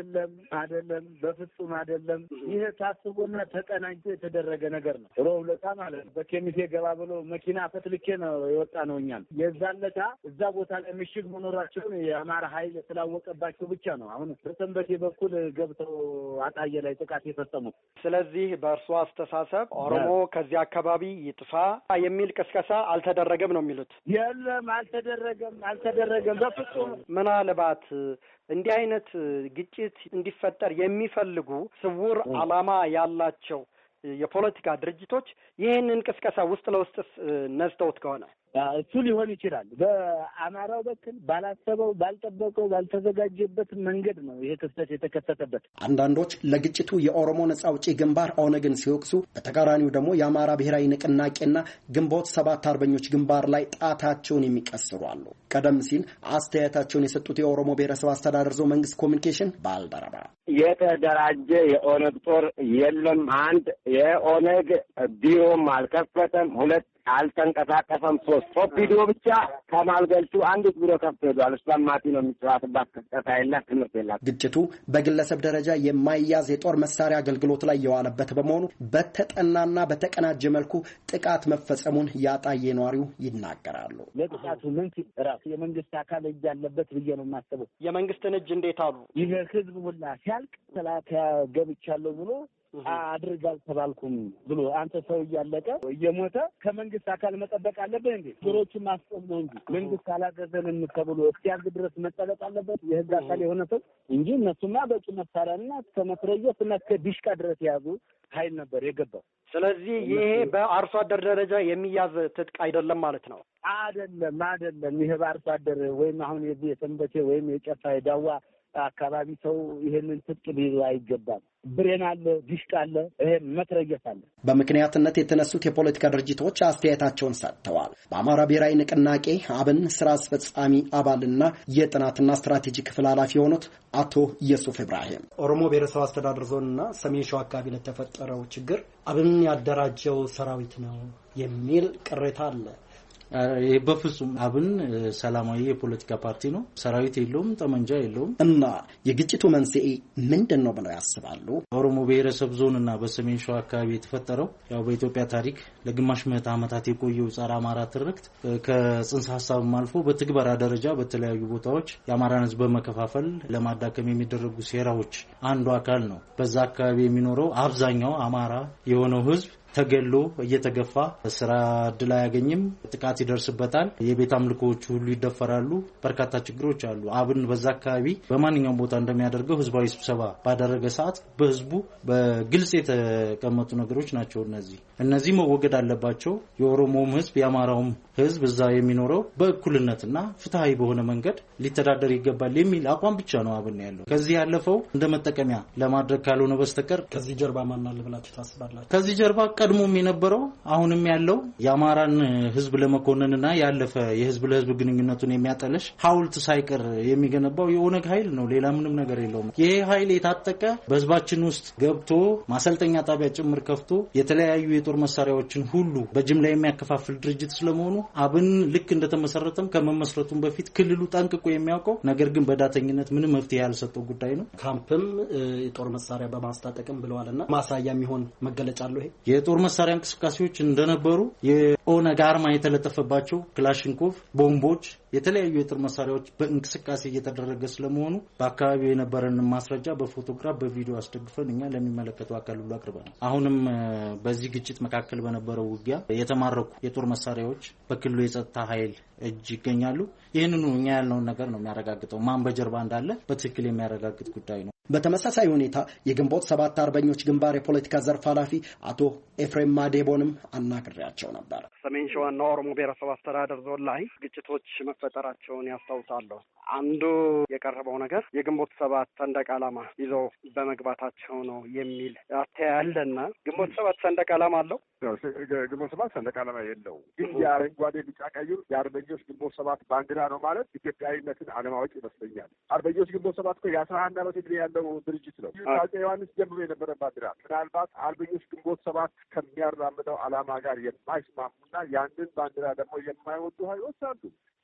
አይደለም በፍጹም አይደለም። ይሄ ታስቦና ተቀናጅቶ የተደረገ ነገር ነው። ሮብለታ ማለት ነው። በኬሚሴ ገባ ብሎ መኪና ፈትልኬ ነው የወጣ ነው። እኛም የዛለታ እዛ ቦታ ላይ ምሽግ መኖራቸውን የአማራ ኃይል ስላወቀባቸው ብቻ ነው አሁን በሰንበቴ በኩል ገብተው አጣዬ ላይ ጥቃት የፈጸሙት። ስለዚህ በእርሱ አስተሳሰብ ኦሮሞ ከዚህ አካባቢ ይጥፋ የሚል ቅስቀሳ አልተደረገም ነው የሚሉት? የለም አልተደረገም በፍጹም። ምናልባት እንዲህ አይነት ግጭት እንዲፈጠር የሚፈልጉ ስውር ዓላማ ያላቸው የፖለቲካ ድርጅቶች ይህንን ቅስቀሳ ውስጥ ለውስጥስ ነስተውት ከሆነ እሱ ሊሆን ይችላል። በአማራው በኩል ባላሰበው፣ ባልጠበቀው፣ ባልተዘጋጀበት መንገድ ነው ይሄ ክስተት የተከሰተበት። አንዳንዶች ለግጭቱ የኦሮሞ ነጻ አውጪ ግንባር ኦነግን ሲወቅሱ፣ በተቃራኒው ደግሞ የአማራ ብሔራዊ ንቅናቄና ግንቦት 7 አርበኞች ግንባር ላይ ጣታቸውን የሚቀስሩ አሉ። ቀደም ሲል አስተያየታቸውን የሰጡት የኦሮሞ ብሔረሰብ አስተዳደር ዞን መንግስት ኮሚኒኬሽን ባልደረባ የተደራጀ የኦነግ ጦር የለም፣ አንድ የኦነግ ቢሮም አልከፈተም፣ ሁለት አልተንቀሳቀሰም፣ ሶስት ቪዲዮ ብቻ ከማልገልጹ አንዲት ቢሮ ከፍቶ ሄዷል። እሷን ማቲ ነው የሚጫወትባት። ክስተት የላት፣ ትምህርት የላት። ግጭቱ በግለሰብ ደረጃ የማይያዝ የጦር መሳሪያ አገልግሎት ላይ የዋለበት በመሆኑ በተጠናና በተቀናጀ መልኩ ጥቃት መፈጸሙን ያጣዬ ነዋሪው ይናገራሉ። ለጥቃቱ ምን ራሱ የመንግስት አካል እጅ አለበት ብዬ ነው የማስበው። የመንግስትን እጅ እንዴት አሉ? ይሄ ህዝብ ሁላ ሲያልቅ ተላከያ ገብቻለሁ ብሎ አድርጋል ተባልኩም ብሎ አንተ ሰው እያለቀ እየሞተ ከመንግስት አካል መጠበቅ አለበት እንዴ? ዶሮቹን ማስቆም ነው እንጂ መንግስት አላገዘንም ተብሎ እስኪያዝ ድረስ መጠበቅ አለበት የህግ አካል የሆነ ሰው እንጂ እነሱማ በቂ መሳሪያና ከመትረየስ እና ከዲሽቃ ድረስ የያዙ ኃይል ነበር የገባው። ስለዚህ ይሄ በአርሶ አደር ደረጃ የሚያዝ ትጥቅ አይደለም ማለት ነው? አይደለም። ይሄ በአርሶ አደር ወይም አሁን የዚህ የሰንበቴ ወይም የጨፋ የዳዋ አካባቢ ሰው ይሄንን ትጥቅ ሊይዝ አይገባም። ብሬን አለ፣ ዲሽቃ አለ፣ ይሄ መትረየስ አለ። በምክንያትነት የተነሱት የፖለቲካ ድርጅቶች አስተያየታቸውን ሰጥተዋል። በአማራ ብሔራዊ ንቅናቄ አብን ስራ አስፈጻሚ አባልና የጥናትና ስትራቴጂ ክፍል ኃላፊ የሆኑት አቶ ኢየሱፍ ኢብራሂም ኦሮሞ ብሔረሰብ አስተዳደር ዞንና ሰሜን ሸዋ አካባቢ ለተፈጠረው ችግር አብን ያደራጀው ሰራዊት ነው የሚል ቅሬታ አለ። በፍጹም አብን ሰላማዊ የፖለቲካ ፓርቲ ነው። ሰራዊት የለውም፣ ጠመንጃ የለውም። እና የግጭቱ መንስኤ ምንድን ነው ብለው ያስባሉ? ኦሮሞ ብሔረሰብ ዞንና በሰሜን ሸዋ አካባቢ የተፈጠረው ያው በኢትዮጵያ ታሪክ ለግማሽ ምዕተ ዓመታት የቆየው ጸረ አማራ ትርክት ከጽንሰ ሐሳብም አልፎ በትግበራ ደረጃ በተለያዩ ቦታዎች የአማራን ሕዝብ በመከፋፈል ለማዳከም የሚደረጉ ሴራዎች አንዱ አካል ነው። በዛ አካባቢ የሚኖረው አብዛኛው አማራ የሆነው ሕዝብ ተገሎ እየተገፋ ስራ እድል አያገኝም፣ ጥቃት ይደርስበታል፣ የቤት አምልኮዎች ሁሉ ይደፈራሉ፣ በርካታ ችግሮች አሉ። አብን በዛ አካባቢ በማንኛውም ቦታ እንደሚያደርገው ህዝባዊ ስብሰባ ባደረገ ሰዓት በህዝቡ በግልጽ የተቀመጡ ነገሮች ናቸው። እነዚህ መወገድ አለባቸው። የኦሮሞም ህዝብ የአማራውም ህዝብ እዛ የሚኖረው በእኩልነትና ፍትሃዊ በሆነ መንገድ ሊተዳደር ይገባል የሚል አቋም ብቻ ነው አብን ያለው። ከዚህ ያለፈው እንደ መጠቀሚያ ለማድረግ ካልሆነ በስተቀር ከዚህ ጀርባ ማን አለ ብላችሁ ታስባላችሁ? ከዚህ ጀርባ ቀድሞም የነበረው አሁንም ያለው የአማራን ህዝብ ለመኮነንና ያለፈ የህዝብ ለህዝብ ግንኙነቱን የሚያጠለሽ ሐውልት ሳይቀር የሚገነባው የኦነግ ኃይል ነው። ሌላ ምንም ነገር የለውም። ይሄ ኃይል የታጠቀ በህዝባችን ውስጥ ገብቶ ማሰልጠኛ ጣቢያ ጭምር ከፍቶ የተለያዩ የጦር መሳሪያዎችን ሁሉ በጅምላ የሚያከፋፍል ድርጅት ስለመሆኑ አብን ልክ እንደተመሰረተም ከመመስረቱም በፊት ክልሉ ጠንቅቆ የሚያውቀው ነገር ግን በዳተኝነት ምንም መፍትሄ ያልሰጠው ጉዳይ ነው። ካምፕም የጦር መሳሪያ በማስታጠቅም ብለዋልና ማሳያ የሚሆን መገለጫ አለው። ይሄ የጦር መሳሪያ እንቅስቃሴዎች እንደነበሩ የኦነግ አርማ የተለጠፈባቸው ክላሽንኮቭ ቦምቦች፣ የተለያዩ የጦር መሳሪያዎች በእንቅስቃሴ እየተደረገ ስለመሆኑ በአካባቢው የነበረን ማስረጃ በፎቶግራፍ በቪዲዮ አስደግፈን እኛ ለሚመለከተው አካል ሁሉ አቅርበናል። አሁንም በዚህ ግጭት መካከል በነበረው ውጊያ የተማረኩ የጦር መሳሪያዎች በክልሉ የጸጥታ ኃይል እጅ ይገኛሉ። ይህንኑ እኛ ያልነውን ነገር ነው የሚያረጋግጠው። ማን በጀርባ እንዳለ በትክክል የሚያረጋግጥ ጉዳይ ነው። በተመሳሳይ ሁኔታ የግንቦት 7 አርበኞች ግንባር የፖለቲካ ዘርፍ ኃላፊ አቶ ኤፍሬም ማዴቦንም አናግሬያቸው ነበር። ሰሜን ሸዋና ኦሮሞ ብሔረሰብ አስተዳደር ዞን ላይ ግጭቶች መፈጠራቸውን ያስታውሳለሁ። አንዱ የቀረበው ነገር የግንቦት 7 ሰንደቅ ዓላማ ይዘው በመግባታቸው ነው የሚል አስተያየለና ግንቦት 7 ሰንደቅ ዓላማ አለው? ግንቦት 7 ሰንደቅ ዓላማ የለውም። ግን የአረንጓዴ ቢጫ ቀዩ የአርበኞች ግንቦት 7 ባንዲራ ነው ማለት ኢትዮጵያዊነትን አለማወቅ ይመስለኛል። አርበኞች ግንቦት 7 እኮ የ11 ዓመት ዕድሜ ያለው ድርጅት ነው። አፄ ዮሐንስ ጀምሮ የነበረ ባንዲራ ምናልባት አርበኞች ግንቦት 7 ከሚያራምደው ዓላማ ጋር የማይስማሙና ያንን ባንዲራ ደግሞ የማይወዱ ኃይሎች አሉ።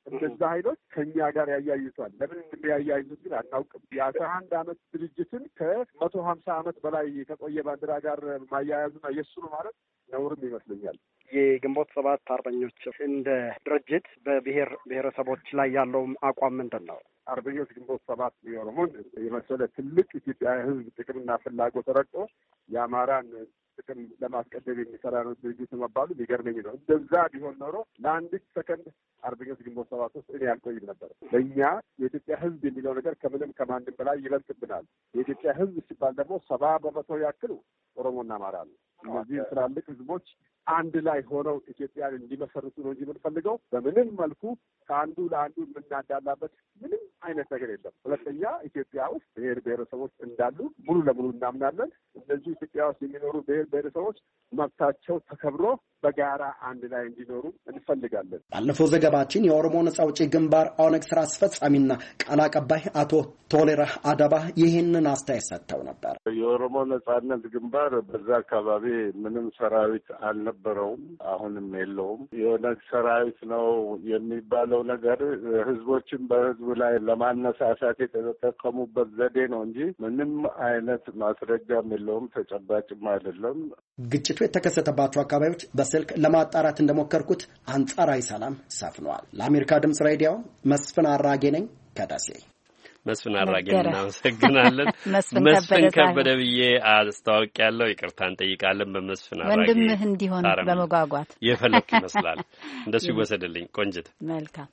እነዛ ኃይሎች ከኛ ጋር ያያይዟል። ለምን እንደያያይዙት ግን አናውቅም። የ11 ዓመት ድርጅትን ከ150 ዓመት በላይ ከቆየ ባንዲራ ጋር ማያያዙና የሱ ነው ማለት ነውርም ይመስለኛል። የግንቦት ሰባት አርበኞች እንደ ድርጅት በብሔር ብሔረሰቦች ላይ ያለው አቋም ምንድን ነው? አርበኞች ግንቦት ሰባት የኦሮሞን የመሰለ ትልቅ ኢትዮጵያዊ ሕዝብ ጥቅምና ፍላጎት ተረድቶ የአማራን ጥቅም ለማስቀደም የሚሰራ ነው ድርጅት መባሉ ሊገርመኝ ነው። እንደዛ ቢሆን ኖሮ ለአንዲት ሰከንድ አርበኞች ግንቦት ሰባት ውስጥ እኔ አልቆይም ነበር። ለእኛ የኢትዮጵያ ሕዝብ የሚለው ነገር ከምንም ከማንም በላይ ይበልጥብናል። የኢትዮጵያ ሕዝብ ሲባል ደግሞ 70% ያክሉ ኦሮሞና አማራ ነው። እነዚህ ትላልቅ ሕዝቦች አንድ ላይ ሆነው ኢትዮጵያን እንዲመሰርቱ ነው እንጂ የምንፈልገው በምንም መልኩ ከአንዱ ለአንዱ የምናዳላበት ምንም አይነት ነገር የለም። ሁለተኛ ኢትዮጵያ ውስጥ ብሔር ብሔረሰቦች እንዳሉ ሙሉ ለሙሉ እናምናለን። እነዚህ ኢትዮጵያ ውስጥ የሚኖሩ ብሔር ብሔረሰቦች መብታቸው ተከብሮ በጋራ አንድ ላይ እንዲኖሩ እንፈልጋለን። ባለፈው ዘገባችን የኦሮሞ ነጻ አውጪ ግንባር ኦነግ ስራ አስፈጻሚና ቃል አቀባይ አቶ ቶሌራ አዳባ ይህንን አስተያየት ሰጥተው ነበር። የኦሮሞ ነጻነት ግንባር በዛ አካባቢ ምንም ሰራዊት አልነበረውም፣ አሁንም የለውም። የኦነግ ሰራዊት ነው የሚባለው ነገር ህዝቦችን በህዝቡ ላይ ለማነሳሳት የተጠቀሙበት ዘዴ ነው እንጂ ምንም አይነት ማስረጃም የለውም፣ ተጨባጭም አይደለም። ግጭቱ የተከሰተባቸው አካባቢዎች በስልክ ለማጣራት እንደሞከርኩት አንጻራዊ ሰላም ሰፍኗል። ለአሜሪካ ድምጽ ሬዲዮ መስፍን አራጌ ነኝ ከደሴ። መስፍን አራጌ እናመሰግናለን። መስፍን ከበደ ብዬ አስተዋውቂያለሁ። ይቅርታ እንጠይቃለን። በመስፍን አራጌ ወንድምህ እንዲሆን በመጓጓት የፈለክ ይመስላል። እንደሱ ይወሰድልኝ። ቆንጅት መልካም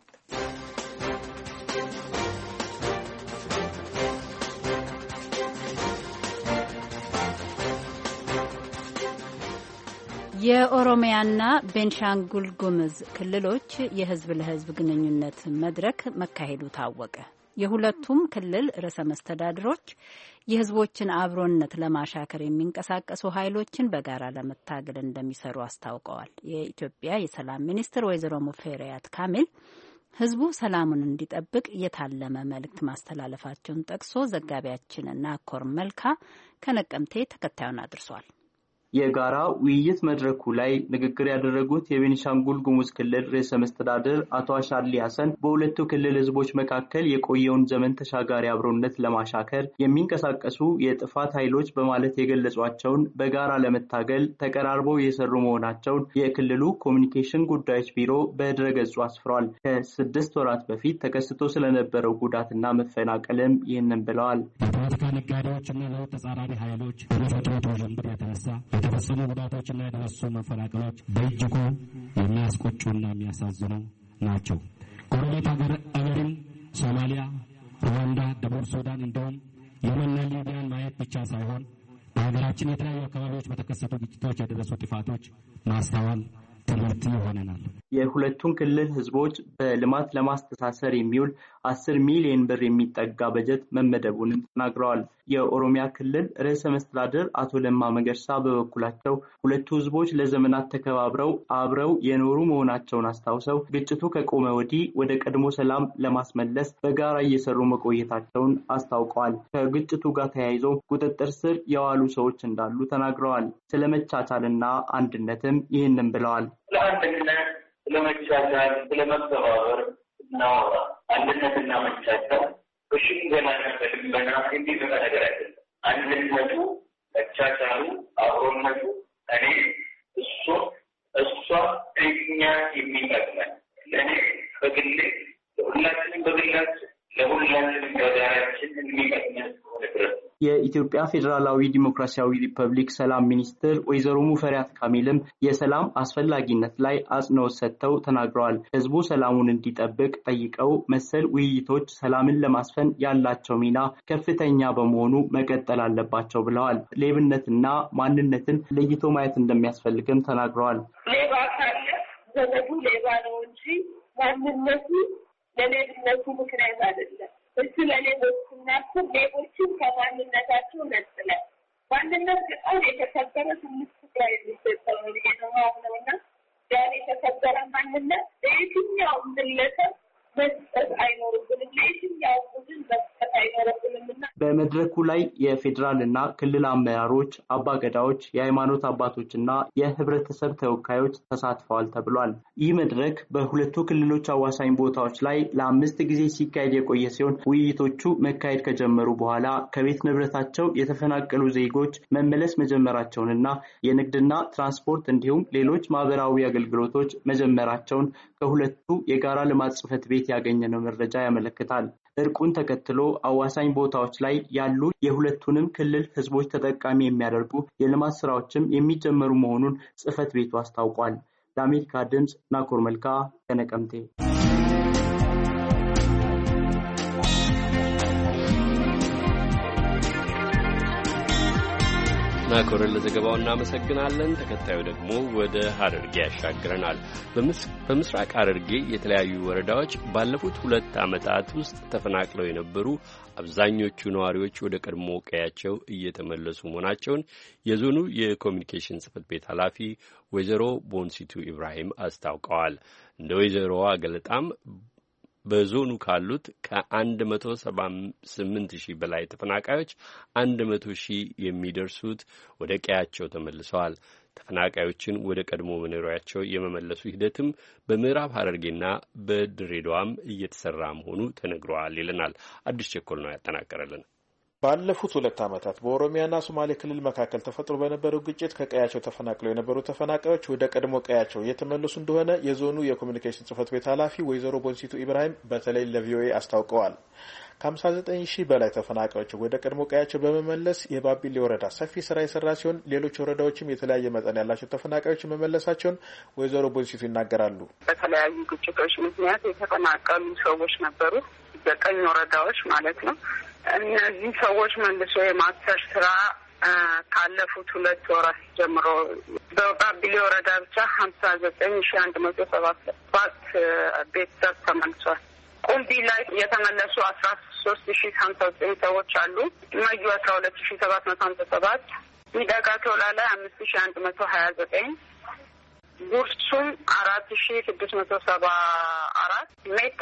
የኦሮሚያና ቤንሻንጉል ጉሙዝ ክልሎች የህዝብ ለህዝብ ግንኙነት መድረክ መካሄዱ ታወቀ። የሁለቱም ክልል ርዕሰ መስተዳድሮች የህዝቦችን አብሮነት ለማሻከር የሚንቀሳቀሱ ኃይሎችን በጋራ ለመታገል እንደሚሰሩ አስታውቀዋል። የኢትዮጵያ የሰላም ሚኒስትር ወይዘሮ ሙፈሪያት ካሚል ህዝቡ ሰላሙን እንዲጠብቅ የታለመ መልእክት ማስተላለፋቸውን ጠቅሶ ዘጋቢያችን ናኮር መልካ ከነቀምቴ ተከታዩን አድርሷል። የጋራ ውይይት መድረኩ ላይ ንግግር ያደረጉት የቤኒሻንጉል ጉሙዝ ክልል ርዕሰ መስተዳድር አቶ አሻድሊ ሐሰን በሁለቱ ክልል ህዝቦች መካከል የቆየውን ዘመን ተሻጋሪ አብሮነት ለማሻከር የሚንቀሳቀሱ የጥፋት ኃይሎች በማለት የገለጿቸውን በጋራ ለመታገል ተቀራርበው የሰሩ መሆናቸውን የክልሉ ኮሚኒኬሽን ጉዳዮች ቢሮ በድረገጹ አስፍሯል። ከ6 ወራት በፊት ተከስቶ ስለነበረው ጉዳትና መፈናቀልም ይህንን ብለዋል። የፖለቲካ ነጋዴዎችና ለውጥ ተጻራሪ ኃይሎች በተፈጥሮ ውዥንብር የተነሳ የተፈጸሙ ጉዳቶችና የደረሱ መፈናቀሎች በእጅጉ የሚያስቆጩና የሚያሳዝኑ ናቸው። ጎረቤት አገርን ሶማሊያ፣ ሩዋንዳ፣ ደቡብ ሱዳን እንዲሁም የመንና ሊቢያን ማየት ብቻ ሳይሆን በሀገራችን የተለያዩ አካባቢዎች በተከሰቱ ግጭቶች የደረሱ ጥፋቶች ማስተዋል ትምህርት ይሆነናል። የሁለቱን ክልል ህዝቦች በልማት ለማስተሳሰር የሚውል 10 ሚሊዮን ብር የሚጠጋ በጀት መመደቡንም ተናግረዋል። የኦሮሚያ ክልል ርዕሰ መስተዳድር አቶ ለማ መገርሳ በበኩላቸው ሁለቱ ህዝቦች ለዘመናት ተከባብረው አብረው የኖሩ መሆናቸውን አስታውሰው ግጭቱ ከቆመ ወዲህ ወደ ቀድሞ ሰላም ለማስመለስ በጋራ እየሰሩ መቆየታቸውን አስታውቀዋል። ከግጭቱ ጋር ተያይዞ ቁጥጥር ስር የዋሉ ሰዎች እንዳሉ ተናግረዋል። ስለመቻቻልና አንድነትም ይህንን ብለዋል። ለአንድነት፣ ስለመቻቻል፣ ስለመተባበር እናወራ። አንድነትና መቻቻል በሽንገላና በልመና የሚመጣ ነገር አይደለም። አንድነቱ፣ መቻቻሉ፣ አብሮነቱ እኔ እሷ እኛ የሚጠቅመን ለእኔ በግሌ ለሁላችንም በግላችን ለሁላችንም በጋራችን የሚጠቅመን ሆነ ድረስ የኢትዮጵያ ፌዴራላዊ ዲሞክራሲያዊ ሪፐብሊክ ሰላም ሚኒስትር ወይዘሮ ሙፈሪያት ካሚልም የሰላም አስፈላጊነት ላይ አጽንኦት ሰጥተው ተናግረዋል። ህዝቡ ሰላሙን እንዲጠብቅ ጠይቀው መሰል ውይይቶች ሰላምን ለማስፈን ያላቸው ሚና ከፍተኛ በመሆኑ መቀጠል አለባቸው ብለዋል። ሌብነትና ማንነትን ለይቶ ማየት እንደሚያስፈልግም ተናግረዋል። ሌባ ካለ ዘመዱ ሌባ ነው እንጂ ማንነቱ ለሌብነቱ ምክንያት አይደለም። እሱ ለሌቦች ስናስብ ሌቦችን ከማንነታቸው ነጥለን ማንነት በጣም የተከበረ ትንሽ ስፍራ የሚሰጠው ነው ብዬ ነው ማምነውና ያን የተከበረ ማንነት ለየትኛውም ግለሰብ መስጠት አይኖርብንም፣ ለየትኛውም ቡድን መስጠት አይኖርብንም። በመድረኩ ላይ የፌዴራልና ክልል አመራሮች፣ አባገዳዎች፣ የሃይማኖት አባቶችና የህብረተሰብ ተወካዮች ተሳትፈዋል ተብሏል። ይህ መድረክ በሁለቱ ክልሎች አዋሳኝ ቦታዎች ላይ ለ5 ጊዜ ሲካሄድ የቆየ ሲሆን ውይይቶቹ መካሄድ ከጀመሩ በኋላ ከቤት ንብረታቸው የተፈናቀሉ ዜጎች መመለስ መጀመራቸውንና የንግድና ትራንስፖርት እንዲሁም ሌሎች ማህበራዊ አገልግሎቶች መጀመራቸውን ከሁለቱ የጋራ ልማት ጽሕፈት ቤት ያገኘነው መረጃ ያመለክታል። እርቁን ተከትሎ አዋሳኝ ቦታዎች ላይ ያሉ የሁለቱንም ክልል ህዝቦች ተጠቃሚ የሚያደርጉ የልማት ስራዎችም የሚጀመሩ መሆኑን ጽሕፈት ቤቱ አስታውቋል። ለአሜሪካ ድምፅ ናኮር መልካ ከነቀምቴ። ናኮርን ለዘገባው እናመሰግናለን። ተከታዩ ደግሞ ወደ ሐረርጌ ያሻግረናል። በምስራቅ ሐረርጌ የተለያዩ ወረዳዎች ባለፉት 2 ዓመታት ውስጥ ተፈናቅለው የነበሩ አብዛኞቹ ነዋሪዎች ወደ ቀድሞ ቀያቸው እየተመለሱ መሆናቸውን የዞኑ የኮሚኒኬሽን ጽሕፈት ቤት ኃላፊ ወይዘሮ ቦንሲቱ ኢብራሂም አስታውቀዋል። እንደ ወይዘሮዋ ገለጣም በዞኑ ካሉት ከ178,000 በላይ ተፈናቃዮች 100,000 የሚደርሱት ወደ ቀያቸው ተመልሰዋል። ተፈናቃዮችን ወደ ቀድሞ መኖሪያቸው የመመለሱ ሂደትም በምዕራብ ሐረርጌና በድሬዳዋም እየተሰራ መሆኑ ተነግሯል ይለናል። አዲስ ቸኮል ነው ያጠናቀረልን። ባለፉት 2 ዓመታት በኦሮሚያና ሶማሌ ክልል መካከል ተፈጥሮ በነበረው ግጭት ከቀያቸው ተፈናቅለው የነበሩ ተፈናቃዮች ወደ ቀድሞ ቀያቸው እየተመለሱ እንደሆነ የዞኑ የኮሚኒኬሽን ጽሕፈት ቤት ኃላፊ ወይዘሮ ቦንሲቱ ኢብራሂም በተለይ ለቪኦኤ አስታውቀዋል። ከ59,000 በላይ ተፈናቃዮች ወደ ቀድሞ ቀያቸው በመመለስ የባቢሌ ወረዳ ሰፊ ስራ የሰራ ሲሆን ሌሎች ወረዳዎችም የተለያየ መጠን ያላቸው ተፈናቃዮች መመለሳቸውን ወይዘሮ ቦንሲቱ ይናገራሉ። በተለያዩ ግጭቶች ምክንያት የተፈናቀሉ ሰዎች ነበሩ፣ 9 ወረዳዎች ማለት ነው። እነዚህ ሰዎች መልሶ የማሰር ስራ ካለፉት 2 ወራት ጀምሮ በባቢሌ ወረዳ ብቻ 59,177 ቤተሰብ ተመልሷል። ቁምቢ ላይ የተመለሱ 13,059 ሰዎች አሉ። መዩ 12,757፣ ሚዳጋ ቶላ ላይ 5,129፣ ጉርሱም 4,674፣ ሜታ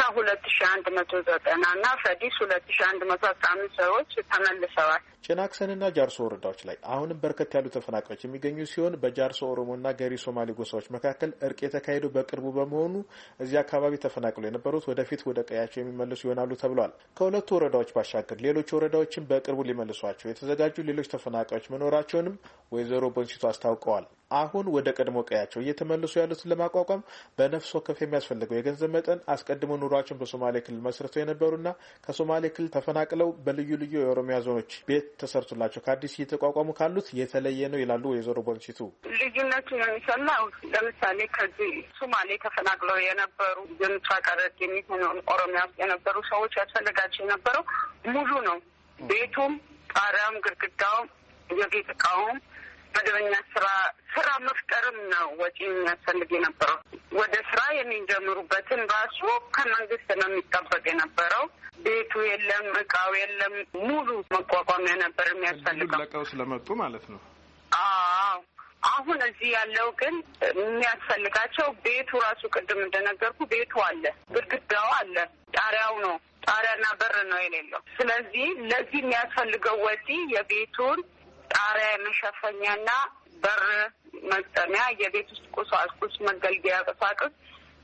2,190 እና ፈዲስ 2,115 ሰዎች ተመልሰዋል። ጭናክሰንና ጃርሶ ወረዳዎች ላይ አሁንም በርከት ያሉ ተፈናቃዮች የሚገኙ ሲሆን በጃርሶ ኦሮሞና ገሪ ሶማሌ ጎሳዎች መካከል እርቅ የተካሄደው በቅርቡ በመሆኑ እዚህ አካባቢ ተፈናቅለው የነበሩት ወደፊት ወደ ቀያቸው የሚመለሱ ይሆናሉ ተብሏል። ከሁለቱ ወረዳዎች ባሻገር ሌሎች ወረዳዎችን በቅርቡ ሊመልሷቸው የተዘጋጁ ሌሎች ተፈናቃዮች መኖራቸውንም ወይዘሮ ቦንሲቱ አስታውቀዋል። አሁን ወደ ቀድሞ ቀያቸው እየተመለሱ ያሉትን ለማቋቋም በነፍስ ወከፍ የሚያስፈልገው የገንዘብ መጠን አስቀድሞ ኑሯቸውን በሶማሌ ክልል መስርተው የነበሩና ከሶማሌ ክልል ተፈናቅለው በልዩ ልዩ የኦሮሚያ ዞኖች ቤት ተሰርቶላቸው ከአዲስ እየተቋቋሙ ካሉት የተለየ ነው ይላሉ ወይዘሮ ቦንሲቱ። ልዩነቱ የሚሰማው ለምሳሌ ከዚህ ሶማሌ ተፈናቅለው የነበሩ የምስራቅ ሐረርጌ የሚሆኑ ኦሮሚያ ውስጥ የነበሩ ሰዎች ያስፈልጋቸው የነበረው ሙሉ ነው። ቤቱም፣ ጣሪያም፣ ግድግዳውም፣ የቤት እቃውም መደበኛ ስራ መፍጠርም ነው ወጪ የሚያስፈልግ የነበረው። ወደ ስራ የሚጀምሩበትን ራሱ ከመንግስት ነው የሚጠበቅ የነበረው። ቤቱ የለም፣ እቃው የለም፣ ሙሉ መቋቋሚያ ነበር የሚያስፈልገው። ለቀው ስለመጡ ማለት ነው። አዎ አሁን እዚህ ያለው ግን የሚያስፈልጋቸው ቤቱ ራሱ ቅድም እንደነገርኩ ቤቱ አለ፣ ግድግዳው አለ፣ ጣሪያው ነው። ጣሪያና በር ነው የሌለው። ስለዚህ ለዚህ የሚያስፈልገው ወጪ የቤቱን ጣሪያ መሸፈኛና በር መጠሚያ፣ የቤት ውስጥ ቁሳቁስ መገልገያ ቁሳቁስ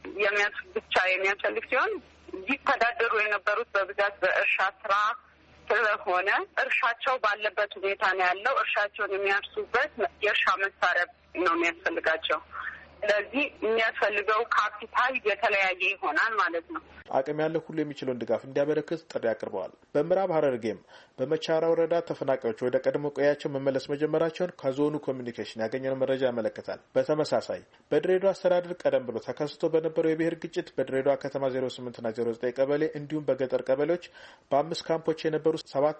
ብቻ የሚያስፈልግ ሲሆን ይተዳደሩ የነበሩት በብዛት በእርሻ ስራ ስለሆነ እርሻቸው ባለበት ሁኔታ ነው ያለው። እርሻቸውን የሚያርሱበት የእርሻ መሳሪያ ነው የሚያስፈልጋቸው። ስለዚህ የሚያስፈልገው ካፒታል የተለያየ ይሆናል ማለት ነው። አቅም ያለው ሁሉ የሚችለውን ድጋፍ እንዲያበረክት ጥሪ አቅርበዋል። በምዕራብ ሐረርጌም በመቻራ ወረዳ ተፈናቃዮች ወደ ቀድሞ ቀያቸው መመለስ መጀመራቸውን ከዞኑ ኮሚኒኬሽን ያገኘነው መረጃ ያመለክታል። በተመሳሳይ በድሬዳዋ አስተዳደር ቀደም ብሎ ተከስቶ በነበረው የብሔር ግጭት በድሬዳዋ ከተማ 08ና 09 ቀበሌ እንዲሁም በገጠር ቀበሌዎች በ5 ካምፖች የነበሩ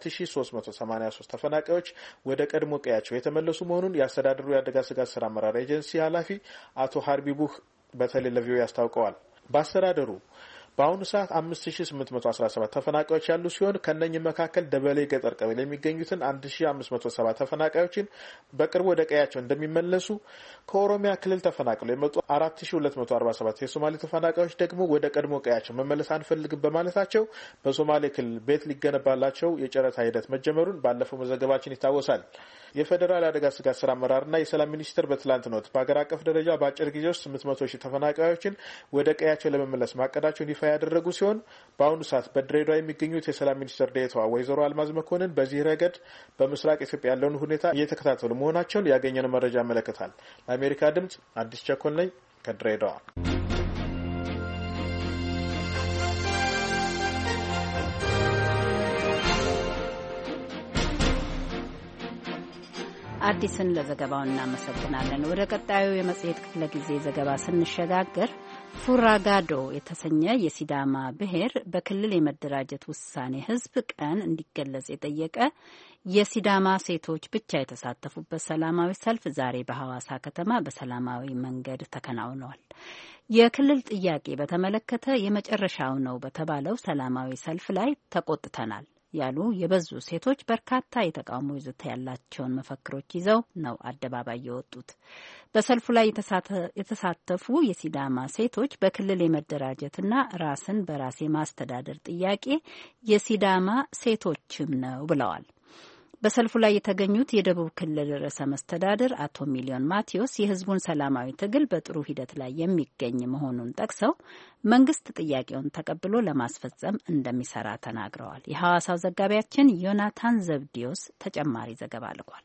7383 ተፈናቃዮች ወደ ቀድሞ ቀያቸው የተመለሱ መሆኑን የአስተዳደሩ የአደጋ ስጋት ስራ አመራር ኤጀንሲ ኃላፊ አቶ ሀርቢ ቡህ በተለይ ለቪኦኤ አስታውቀዋል። በአስተዳደሩ በአሁኑ ሰዓት 5817 ተፈናቃዮች ያሉ ሲሆን ከነኚህ መካከል ደበሌ ገጠር ቀበሌ የሚገኙትን 1507 ተፈናቃዮችን በቅርቡ ወደ ቀያቸው እንደሚመለሱ፣ ከኦሮሚያ ክልል ተፈናቅለው የመጡ 4247 የሶማሌ ተፈናቃዮች ደግሞ ወደ ቀድሞ ቀያቸው መመለስ አንፈልግም በማለታቸው በሶማሌ ክልል ቤት ሊገነባላቸው የጨረታ ሂደት መጀመሩን ባለፈው መዘገባችን ይታወሳል። የፌዴራል አደጋ ስጋት ስራ አመራርና የሰላም ሚኒስቴር በትላንትናው ዕለት በአገር አቀፍ ደረጃ በአጭር ጊዜ ውስጥ 800 ሺህ ተፈናቃዮችን ወደ ቀያቸው ለመመለስ ማቀዳቸውን ይፋ ያደረጉ ሲሆን በአሁኑ ሰዓት በድሬዳዋ የሚገኙት የሰላም ሚኒስትር ዴኤታዋ ወይዘሮ አልማዝ መኮንን በዚህ ረገድ በምስራቅ ኢትዮጵያ ያለውን ሁኔታ እየተከታተሉ መሆናቸውን ያገኘነው መረጃ ያመለክታል። ለአሜሪካ ድምጽ አዲስ ቸኮል ነኝ ከድሬዳዋ። አዲስን ለዘገባው እናመሰግናለን። ወደ ቀጣዩ የመጽሔት ክፍለ ጊዜ ዘገባ ስንሸጋገር ፉራጋዶ የተሰኘ የሲዳማ ብሔር በክልል የመደራጀት ውሳኔ ሕዝብ ቀን እንዲገለጽ የጠየቀ የሲዳማ ሴቶች ብቻ የተሳተፉበት ሰላማዊ ሰልፍ ዛሬ በሐዋሳ ከተማ በሰላማዊ መንገድ ተከናውኗል። የክልል ጥያቄ በተመለከተ የመጨረሻው ነው በተባለው ሰላማዊ ሰልፍ ላይ ተቆጥተናል ያሉ የበዙ ሴቶች በርካታ የተቃውሞ ይዘት ያላቸውን መፈክሮች ይዘው ነው አደባባይ የወጡት። በሰልፉ ላይ የተሳተፉ የሲዳማ ሴቶች በክልል የመደራጀትና ራስን በራስ የማስተዳደር ጥያቄ የሲዳማ ሴቶችም ነው ብለዋል። በሰልፉ ላይ የተገኙት የደቡብ ክልል ርዕሰ መስተዳድር አቶ ሚሊዮን ማቴዎስ የሕዝቡን ሰላማዊ ትግል በጥሩ ሂደት ላይ የሚገኝ መሆኑን ጠቅሰው መንግስት ጥያቄውን ተቀብሎ ለማስፈጸም እንደሚሰራ ተናግረዋል። የሐዋሳው ዘጋቢያችን ዮናታን ዘብዲዮስ ተጨማሪ ዘገባ ልኳል።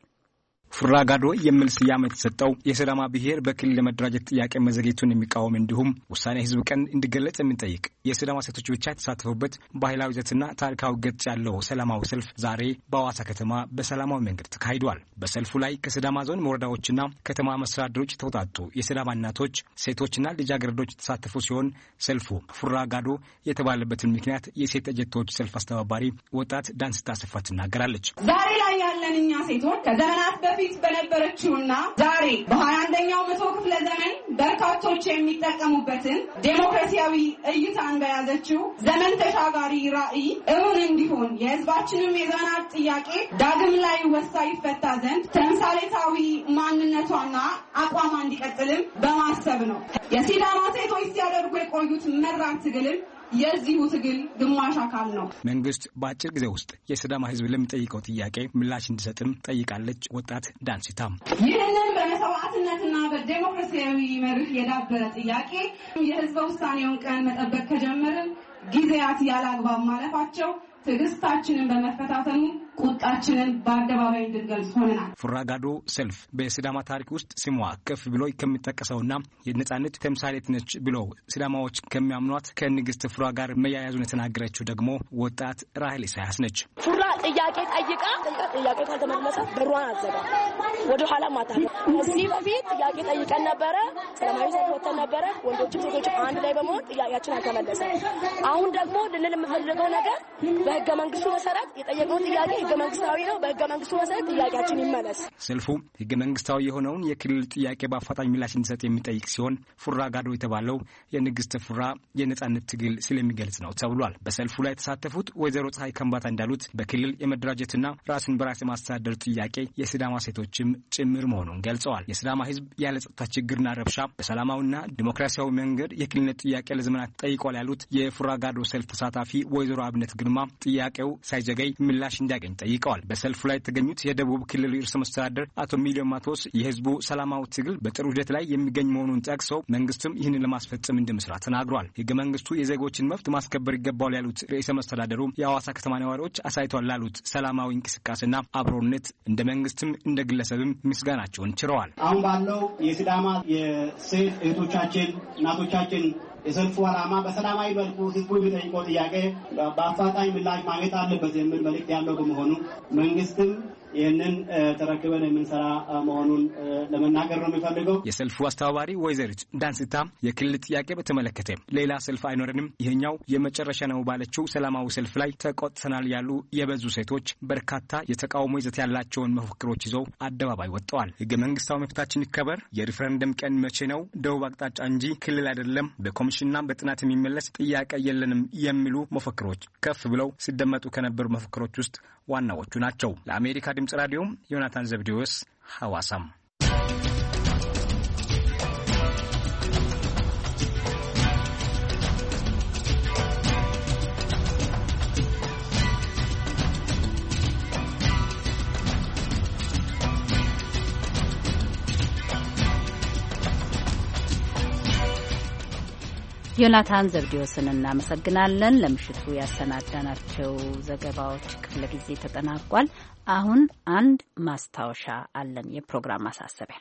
ፉራጋዶ የሚል ስያሜ የተሰጠው የሲዳማ ብሔር በክልል ለመደራጀት ጥያቄ መዘግየቱን የሚቃወም እንዲሁም ውሳኔ ህዝብ ቀን እንዲገለጽ የሚጠይቅ የሲዳማ ሴቶች ብቻ የተሳተፉበት ባህላዊ ይዘትና ታሪካዊ ገጽ ያለው ሰላማዊ ሰልፍ ዛሬ በሐዋሳ ከተማ በሰላማዊ መንገድ ተካሂዷል። በሰልፉ ላይ ከሲዳማ ዞን ወረዳዎችና ከተማ መስተዳድሮች ተውጣጡ የሲዳማ እናቶች፣ ሴቶችና ልጃገረዶች የተሳተፉ ሲሆን ሰልፉ ፉራጋዶ የተባለበትን ምክንያት የሴት እጀቶች ሰልፍ አስተባባሪ ወጣት ዳንስታ አሰፋ ትናገራለች። ዛሬ ላይ ያለን እኛ ሴቶች ከዘመናት በፊት በነበረችውና ዛሬ በ21ኛው መቶ ክፍለ ዘመን በርካቶች የሚጠቀሙበትን ዴሞክራሲያዊ እይታን በያዘችው ዘመን ተሻጋሪ ራዕይ እውን እንዲሆን የህዝባችንም የዘመናት ጥያቄ ዳግም ላይ ወሳ ይፈታ ዘንድ ተምሳሌታዊ ማንነቷና አቋሟ እንዲቀጥልም በማሰብ ነው። የሲዳማ ሴቶች ሲያደርጉ የቆዩት መራር ትግልም የዚሁ ትግል ግማሽ አካል ነው። መንግስት በአጭር ጊዜ ውስጥ የሲዳማ ህዝብ ለሚጠይቀው ጥያቄ ምላሽ እንዲሰጥም ጠይቃለች። ወጣት ዳንሲታም ይህንን በመስዋዕትነትና በዴሞክራሲያዊ መርህ የዳበረ ጥያቄ የህዝበ ውሳኔውን ቀን መጠበቅ ከጀመርን ጊዜያት ያላግባብ ማለፋቸው ትዕግስታችንን በመፈታተኑ ቁጣችንን በአደባባይ እንድንገልጽ ሆነናል። ፉራጋዶ ሰልፍ በሲዳማ ታሪክ ውስጥ ስሟ ከፍ ብሎ ከሚጠቀሰውና የነጻነት ተምሳሌት ነች ብለው ሲዳማዎች ከሚያምኗት ከንግስት ፉራ ጋር መያያዙን የተናገረችው ደግሞ ወጣት ራሄል ኢሳያስ ነች። ፉራ ጥያቄ ጠይቃ ጥያቄ ካልተመለሰ በሯን አዘጋ ወደ ኋላ ማታ እዚህ በፊት ጥያቄ ጠይቀን ነበረ። ሰላማዊ ሰልፍ ወጥተን ነበረ። ወንዶችም ሴቶችም አንድ ላይ በመሆን ጥያቄያችን አልተመለሰ። አሁን ደግሞ ልንል የምፈልገው ነገር በህገ መንግስቱ መሰረት የጠየቅነው ጥያቄ ህገ መንግስታዊ ነው። በህገ መንግስቱ መሰረት ጥያቄያችን ይመለስ። ሰልፉ ህገ መንግስታዊ የሆነውን የክልል ጥያቄ በአፋጣኝ ምላሽ እንዲሰጥ የሚጠይቅ ሲሆን ፉራጋዶ የተባለው የንግስት ፉራ የነጻነት ትግል ስለሚገልጽ ነው ተብሏል። በሰልፉ ላይ የተሳተፉት ወይዘሮ ፀሐይ ከምባታ እንዳሉት በክልል የመደራጀትና ራስን በራስ የማስተዳደር ጥያቄ የሲዳማ ሴቶችም ጭምር መሆኑን ገልጸዋል። የሲዳማ ህዝብ ያለ ጸጥታ ችግርና ረብሻ በሰላማዊና ዲሞክራሲያዊ መንገድ የክልልነት ጥያቄ ለዘመናት ጠይቋል ያሉት የፉራጋዶ ሰልፍ ተሳታፊ ወይዘሮ አብነት ግርማ ጥያቄው ሳይዘገይ ምላሽ እንዲያገኝ ጠይቀዋል። በሰልፉ ላይ የተገኙት የደቡብ ክልል ርዕሰ መስተዳድር አቶ ሚሊዮን ማቴዎስ የህዝቡ ሰላማዊ ትግል በጥሩ ሂደት ላይ የሚገኝ መሆኑን ጠቅሰው መንግስትም ይህንን ለማስፈጸም እንደሚሰራ ተናግሯል። ህገ መንግስቱ የዜጎችን መብት ማስከበር ይገባዋል ያሉት ርዕሰ መስተዳድሩ የሐዋሳ ከተማ ነዋሪዎች አሳይቷል ላሉት ሰላማዊ እንቅስቃሴና አብሮነት እንደ መንግስትም እንደ ግለሰብም ምስጋናቸውን ችረዋል። አሁን ባለው የሲዳማ የሴት እህቶቻችን እናቶቻችን የሰልፉ ዓላማ በሰላማዊ መልኩ ህዝቡ የሚጠይቀው ጥያቄ በአፋጣኝ ምላሽ ማግኘት አለበት የሚል መልእክት ያለው በመሆኑ መንግስትም ይህንን ተረክበን የምንሰራ መሆኑን ለመናገር ነው የሚፈልገው። የሰልፉ አስተባባሪ ወይዘሪት ዳንስታ የክልል ጥያቄ በተመለከተ ሌላ ሰልፍ አይኖርንም፣ ይሄኛው የመጨረሻ ነው ባለችው ሰላማዊ ሰልፍ ላይ ተቆጥተናል ያሉ የበዙ ሴቶች በርካታ የተቃውሞ ይዘት ያላቸውን መፈክሮች ይዘው አደባባይ ወጥተዋል። ህገ መንግስታዊ መብታችን ይከበር፣ የሪፈረንደም ቀን መቼ ነው፣ ደቡብ አቅጣጫ እንጂ ክልል አይደለም፣ በኮሚሽንና በጥናት የሚመለስ ጥያቄ የለንም የሚሉ መፈክሮች ከፍ ብለው ሲደመጡ ከነበሩ መፈክሮች ውስጥ ዋናዎቹ ናቸው። ለአሜሪካ ድምጽ ራዲዮ ዮናታን ዘብዴዎስ ሐዋሳም። ዮናታን ዘብዴዎስን እናመሰግናለን። ለምሽቱ ያሰናዳናቸው ዘገባዎች ክፍለ ጊዜ ተጠናቋል። አሁን አንድ ማስታወሻ አለን፣ የፕሮግራም ማሳሰቢያ።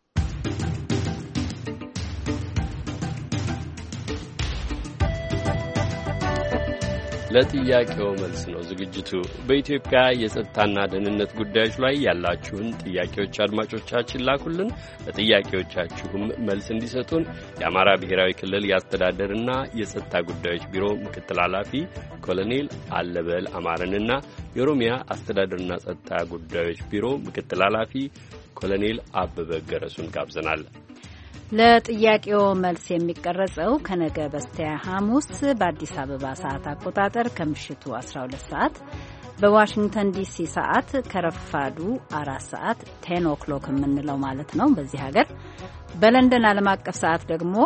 ለጥያቄው መልስ ነው ዝግጅቱ። በኢትዮጵያ የጸጥታና ደህንነት ጉዳዮች ላይ ያላችሁን ጥያቄዎች አድማጮቻችን ላኩልን። ለጥያቄዎቻችሁም መልስ እንዲሰጡን የአማራ ብሔራዊ ክልል የአስተዳደርና የጸጥታ ጉዳዮች ቢሮ ምክትል ኃላፊ ኮሎኔል አለበል አማረንና የኦሮሚያ አስተዳደርና ጸጥታ ጉዳዮች ቢሮ ምክትል ኃላፊ ኮሎኔል አበበ ገረሱን ጋብዘናል። ለጥያቄው መልስ የሚቀረጸው ከነገ በስቲያ ሐሙስ በአዲስ አበባ ሰዓት አቆጣጠር ከምሽቱ 12 ሰዓት፣ በዋሽንግተን ዲሲ ሰዓት ከረፋዱ 4 ሰዓት 10 ኦክሎክ የምንለው ማለት ነው በዚህ ሀገር። በለንደን ዓለም አቀፍ ሰዓት ደግሞ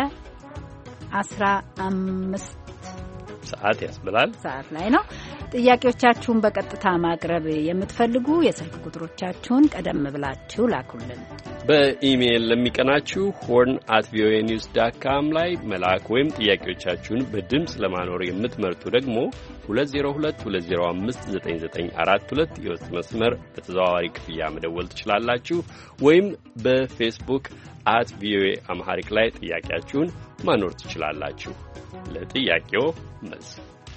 በ15 ሰዓት ያስብላል ሰዓት ላይ ነው። ጥያቄዎቻችሁን በቀጥታ ማቅረብ የምትፈልጉ የስልክ ቁጥሮቻችሁን ቀደም ብላችሁ ላኩልን። በኢሜይል ለሚቀናችሁ horn@voanews.com ላይ መላክ ወይም ጥያቄዎቻችሁን በድምፅ ለማኖር የምትመርጡ ደግሞ 2022059942 የውስጥ መስመር በተዘዋዋሪ ክፍያ መደወል ትችላላችሁ። ወይም በፌስቡክ @voa አምሃሪክ ላይ ጥያቄያችሁን ማኖር ትችላላችሁ። ለጥያቄው መልስ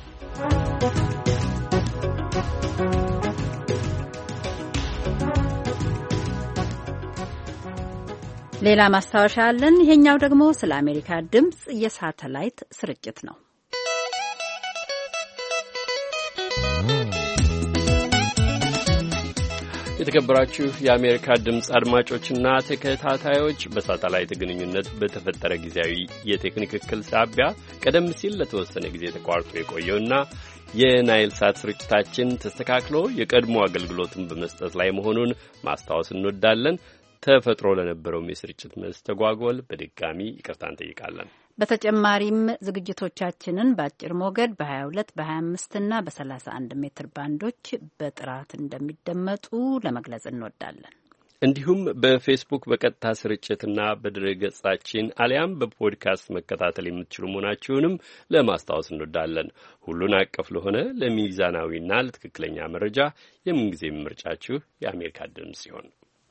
ሌላ ማስታወሻ አለን። ይሄኛው ደግሞ ስለ አሜሪካ ድምጽ የሳተላይት ስርጭት ነው። የተከበራችሁ የአሜሪካ ድምጽ አድማጮችና ተከታታዮች በሳተላይት ግንኙነት በተፈጠረ ጊዜያዊ የቴክኒክ እክል ሳቢያ ቀደም ሲል ለተወሰነ ጊዜ ተቋርጦ የቆየውና የናይል ሳት ስርጭታችን ተስተካክሎ የቀድሞ አገልግሎትን በመስጠት ላይ መሆኑን ማስታወስ እንወዳለን። ተፈጥሮ ለነበረው የስርጭት መስተጓጎል በድጋሚ ይቅርታ እንጠይቃለን። በተጨማሪም ዝግጅቶቻችንን በአጭር ሞገድ በ22 በ25 እና በ31 ሜትር ባንዶች በጥራት እንደሚደመጡ ለመግለጽ እንወዳለን። እንዲሁም በፌስቡክ በቀጥታ ስርጭትና በድረ ገጻችን አሊያም በፖድካስት መከታተል የምትችሉ መሆናችሁንም ለማስታወስ እንወዳለን። ሁሉን አቀፍ ለሆነ ለሚዛናዊና ለትክክለኛ መረጃ የምንጊዜ ምርጫችሁ የአሜሪካ ድምጽ ሲሆን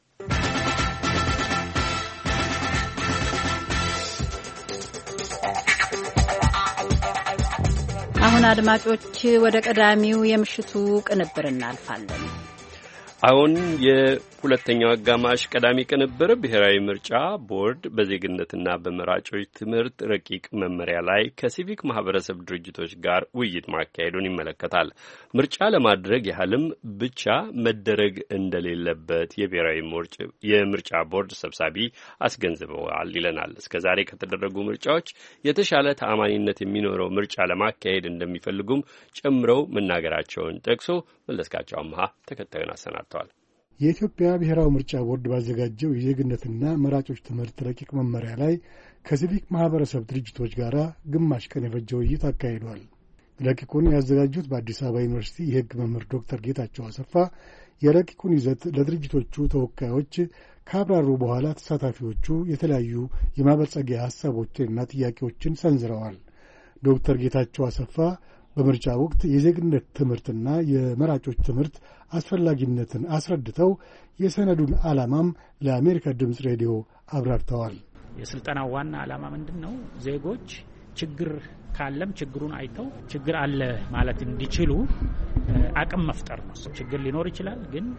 አሁን አድማጮች ወደ ቀዳሚው የምሽቱ ቅንብር እናልፋለን። አሁን የሁለተኛው አጋማሽ ቀዳሚ ቅንብር ብሔራዊ ምርጫ ቦርድ በዜግነትና በመራጮች ትምህርት ረቂቅ መመሪያ ላይ ከሲቪክ ማህበረሰብ ድርጅቶች ጋር ውይይት ማካሄዱን ይመለከታል። ምርጫ ለማድረግ ያህልም ብቻ መደረግ እንደሌለበት የብሔራዊ የምርጫ ቦርድ ሰብሳቢ አስገንዝበዋል ይለናል። እስከዛሬ ከተደረጉ ምርጫዎች የተሻለ ተአማኒነት የሚኖረው ምርጫ ለማካሄድ እንደሚፈልጉም ጨምረው መናገራቸውን ጠቅሶ መለስካቸው አምሃ ተከታዩን አሰናድተዋል። የኢትዮጵያ ብሔራዊ ምርጫ ቦርድ ባዘጋጀው የዜግነትና መራጮች ትምህርት ረቂቅ መመሪያ ላይ ከሲቪክ ማህበረሰብ ድርጅቶች ጋር ግማሽ ቀን የፈጀ ውይይት አካሂዷል። ረቂቁን ያዘጋጁት በአዲስ አበባ ዩኒቨርሲቲ የሕግ መምህር ዶክተር ጌታቸው አሰፋ የረቂቁን ይዘት ለድርጅቶቹ ተወካዮች ካብራሩ በኋላ ተሳታፊዎቹ የተለያዩ የማበልጸጊያ ሀሳቦችንና ጥያቄዎችን ሰንዝረዋል። ዶክተር ጌታቸው አሰፋ በምርጫ ወቅት የዜግነት ትምህርትና የመራጮች ትምህርት አስፈላጊነትን አስረድተው የሰነዱን ዓላማም ለአሜሪካ ድምፅ ሬዲዮ አብራርተዋል። የስልጠናው ዋና ዓላማ ምንድን ነው? ዜጎች ችግር ካለም ችግሩን አይተው ችግር አለ ማለት እንዲችሉ አቅም መፍጠር ነው። ችግር ሊኖር ይችላል፣ ግን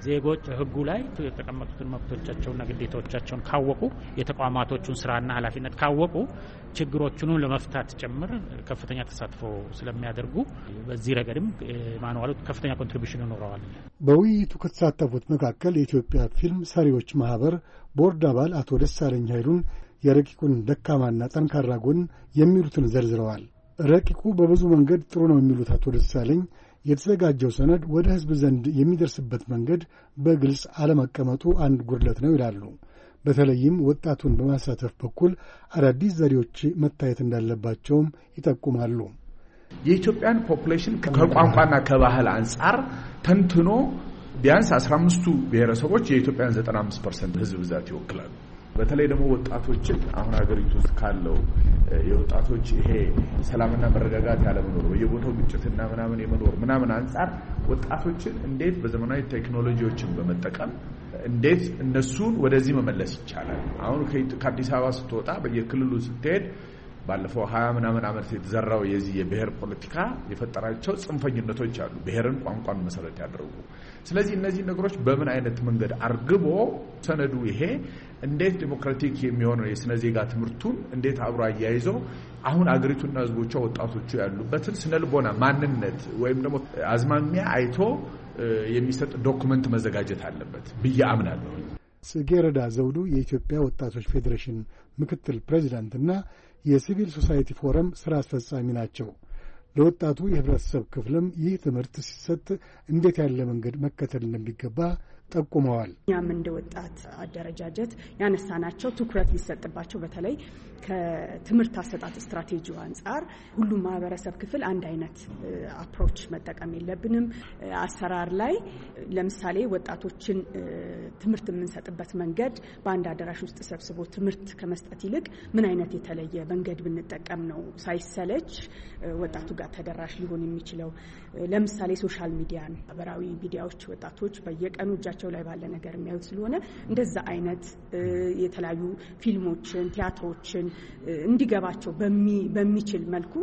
ዜጎች ህጉ ላይ የተቀመጡትን መብቶቻቸውና ግዴታዎቻቸውን ካወቁ የተቋማቶቹን ስራና ኃላፊነት ካወቁ ችግሮቹን ለመፍታት ጭምር ከፍተኛ ተሳትፎ ስለሚያደርጉ በዚህ ረገድም ማኑዋሉ ከፍተኛ ኮንትሪቢዩሽን ይኖረዋል። በውይይቱ ከተሳተፉት መካከል የኢትዮጵያ ፊልም ሰሪዎች ማህበር ቦርድ አባል አቶ ደሳለኝ ኃይሉን የረቂቁን ደካማና ጠንካራ ጎን የሚሉትን ዘርዝረዋል። ረቂቁ በብዙ መንገድ ጥሩ ነው የሚሉት አቶ ደሳለኝ የተዘጋጀው ሰነድ ወደ ህዝብ ዘንድ የሚደርስበት መንገድ በግልጽ አለመቀመጡ አንድ ጉድለት ነው ይላሉ። በተለይም ወጣቱን በማሳተፍ በኩል አዳዲስ ዘዴዎች መታየት እንዳለባቸውም ይጠቁማሉ። የኢትዮጵያን ፖፑሌሽን ከቋንቋና ከባህል አንጻር ተንትኖ ቢያንስ 15ቱ ብሔረሰቦች የኢትዮጵያን 95% ህዝብ ብዛት ይወክላሉ። በተለይ ደግሞ ወጣቶችን አሁን ሀገሪቱ ውስጥ ካለው የወጣቶች ይሄ ሰላምና መረጋጋት ያለመኖር በየቦታው ግጭትና ምናምን የመኖር ምናምን አንጻር ወጣቶችን እንዴት በዘመናዊ ቴክኖሎጂዎችን በመጠቀም እንዴት እነሱን ወደዚህ መመለስ ይቻላል። አሁን ከአዲስ አበባ ስትወጣ በየክልሉ ስትሄድ ባለፈው 20 ምናምን ዓመት የተዘራው የዚህ የብሔር ፖለቲካ የፈጠራቸው ጽንፈኝነቶች አሉ፣ ብሔርን ቋንቋን መሰረት ያደረጉ። ስለዚህ እነዚህ ነገሮች በምን አይነት መንገድ አርግቦ ሰነዱ ይሄ እንዴት ዲሞክራቲክ የሚሆነው የስነ ዜጋ ትምህርቱን እንዴት አብሮ አያይዘው አሁን አገሪቱና ህዝቦቿ ወጣቶቹ ያሉበትን ስነልቦና ማንነት ወይም ደግሞ አዝማሚያ አይቶ የሚሰጥ ዶክመንት መዘጋጀት አለበት ብዬ አምናለሁ። ጽጌረዳ ዘውዱ የኢትዮጵያ ወጣቶች ፌዴሬሽን ምክትል ፕሬዚዳንትና የሲቪል ሶሳይቲ ፎረም ስራ አስፈጻሚ ናቸው። ለወጣቱ የህብረተሰብ ክፍልም ይህ ትምህርት ሲሰጥ እንዴት ያለ መንገድ መከተል እንደሚገባ ጠቁመዋል። እኛም እንደ ወጣት አደረጃጀት ያነሳናቸው ትኩረት ሊሰጥባቸው በተለይ ከትምህርት አሰጣጥ ስትራቴጂው አንጻር ሁሉም ማህበረሰብ ክፍል አንድ አይነት አፕሮች መጠቀም የለብንም። አሰራር ላይ ለምሳሌ ወጣቶችን ትምህርት የምንሰጥበት መንገድ በአንድ አዳራሽ ውስጥ ሰብስቦ ትምህርት ከመስጠት ይልቅ ምን አይነት የተለየ መንገድ ብንጠቀም ነው ሳይሰለች ወጣቱ ጋር ተደራሽ ሊሆን የሚችለው? ለምሳሌ ሶሻል ሚዲያን፣ ማህበራዊ ሚዲያዎች ወጣቶች በየቀኑ እጃቸው ላይ ባለ ነገር የሚያዩት ስለሆነ እንደዛ አይነት የተለያዩ ፊልሞችን፣ ቲያትሮችን እንዲገባቸው በሚችል መልኩ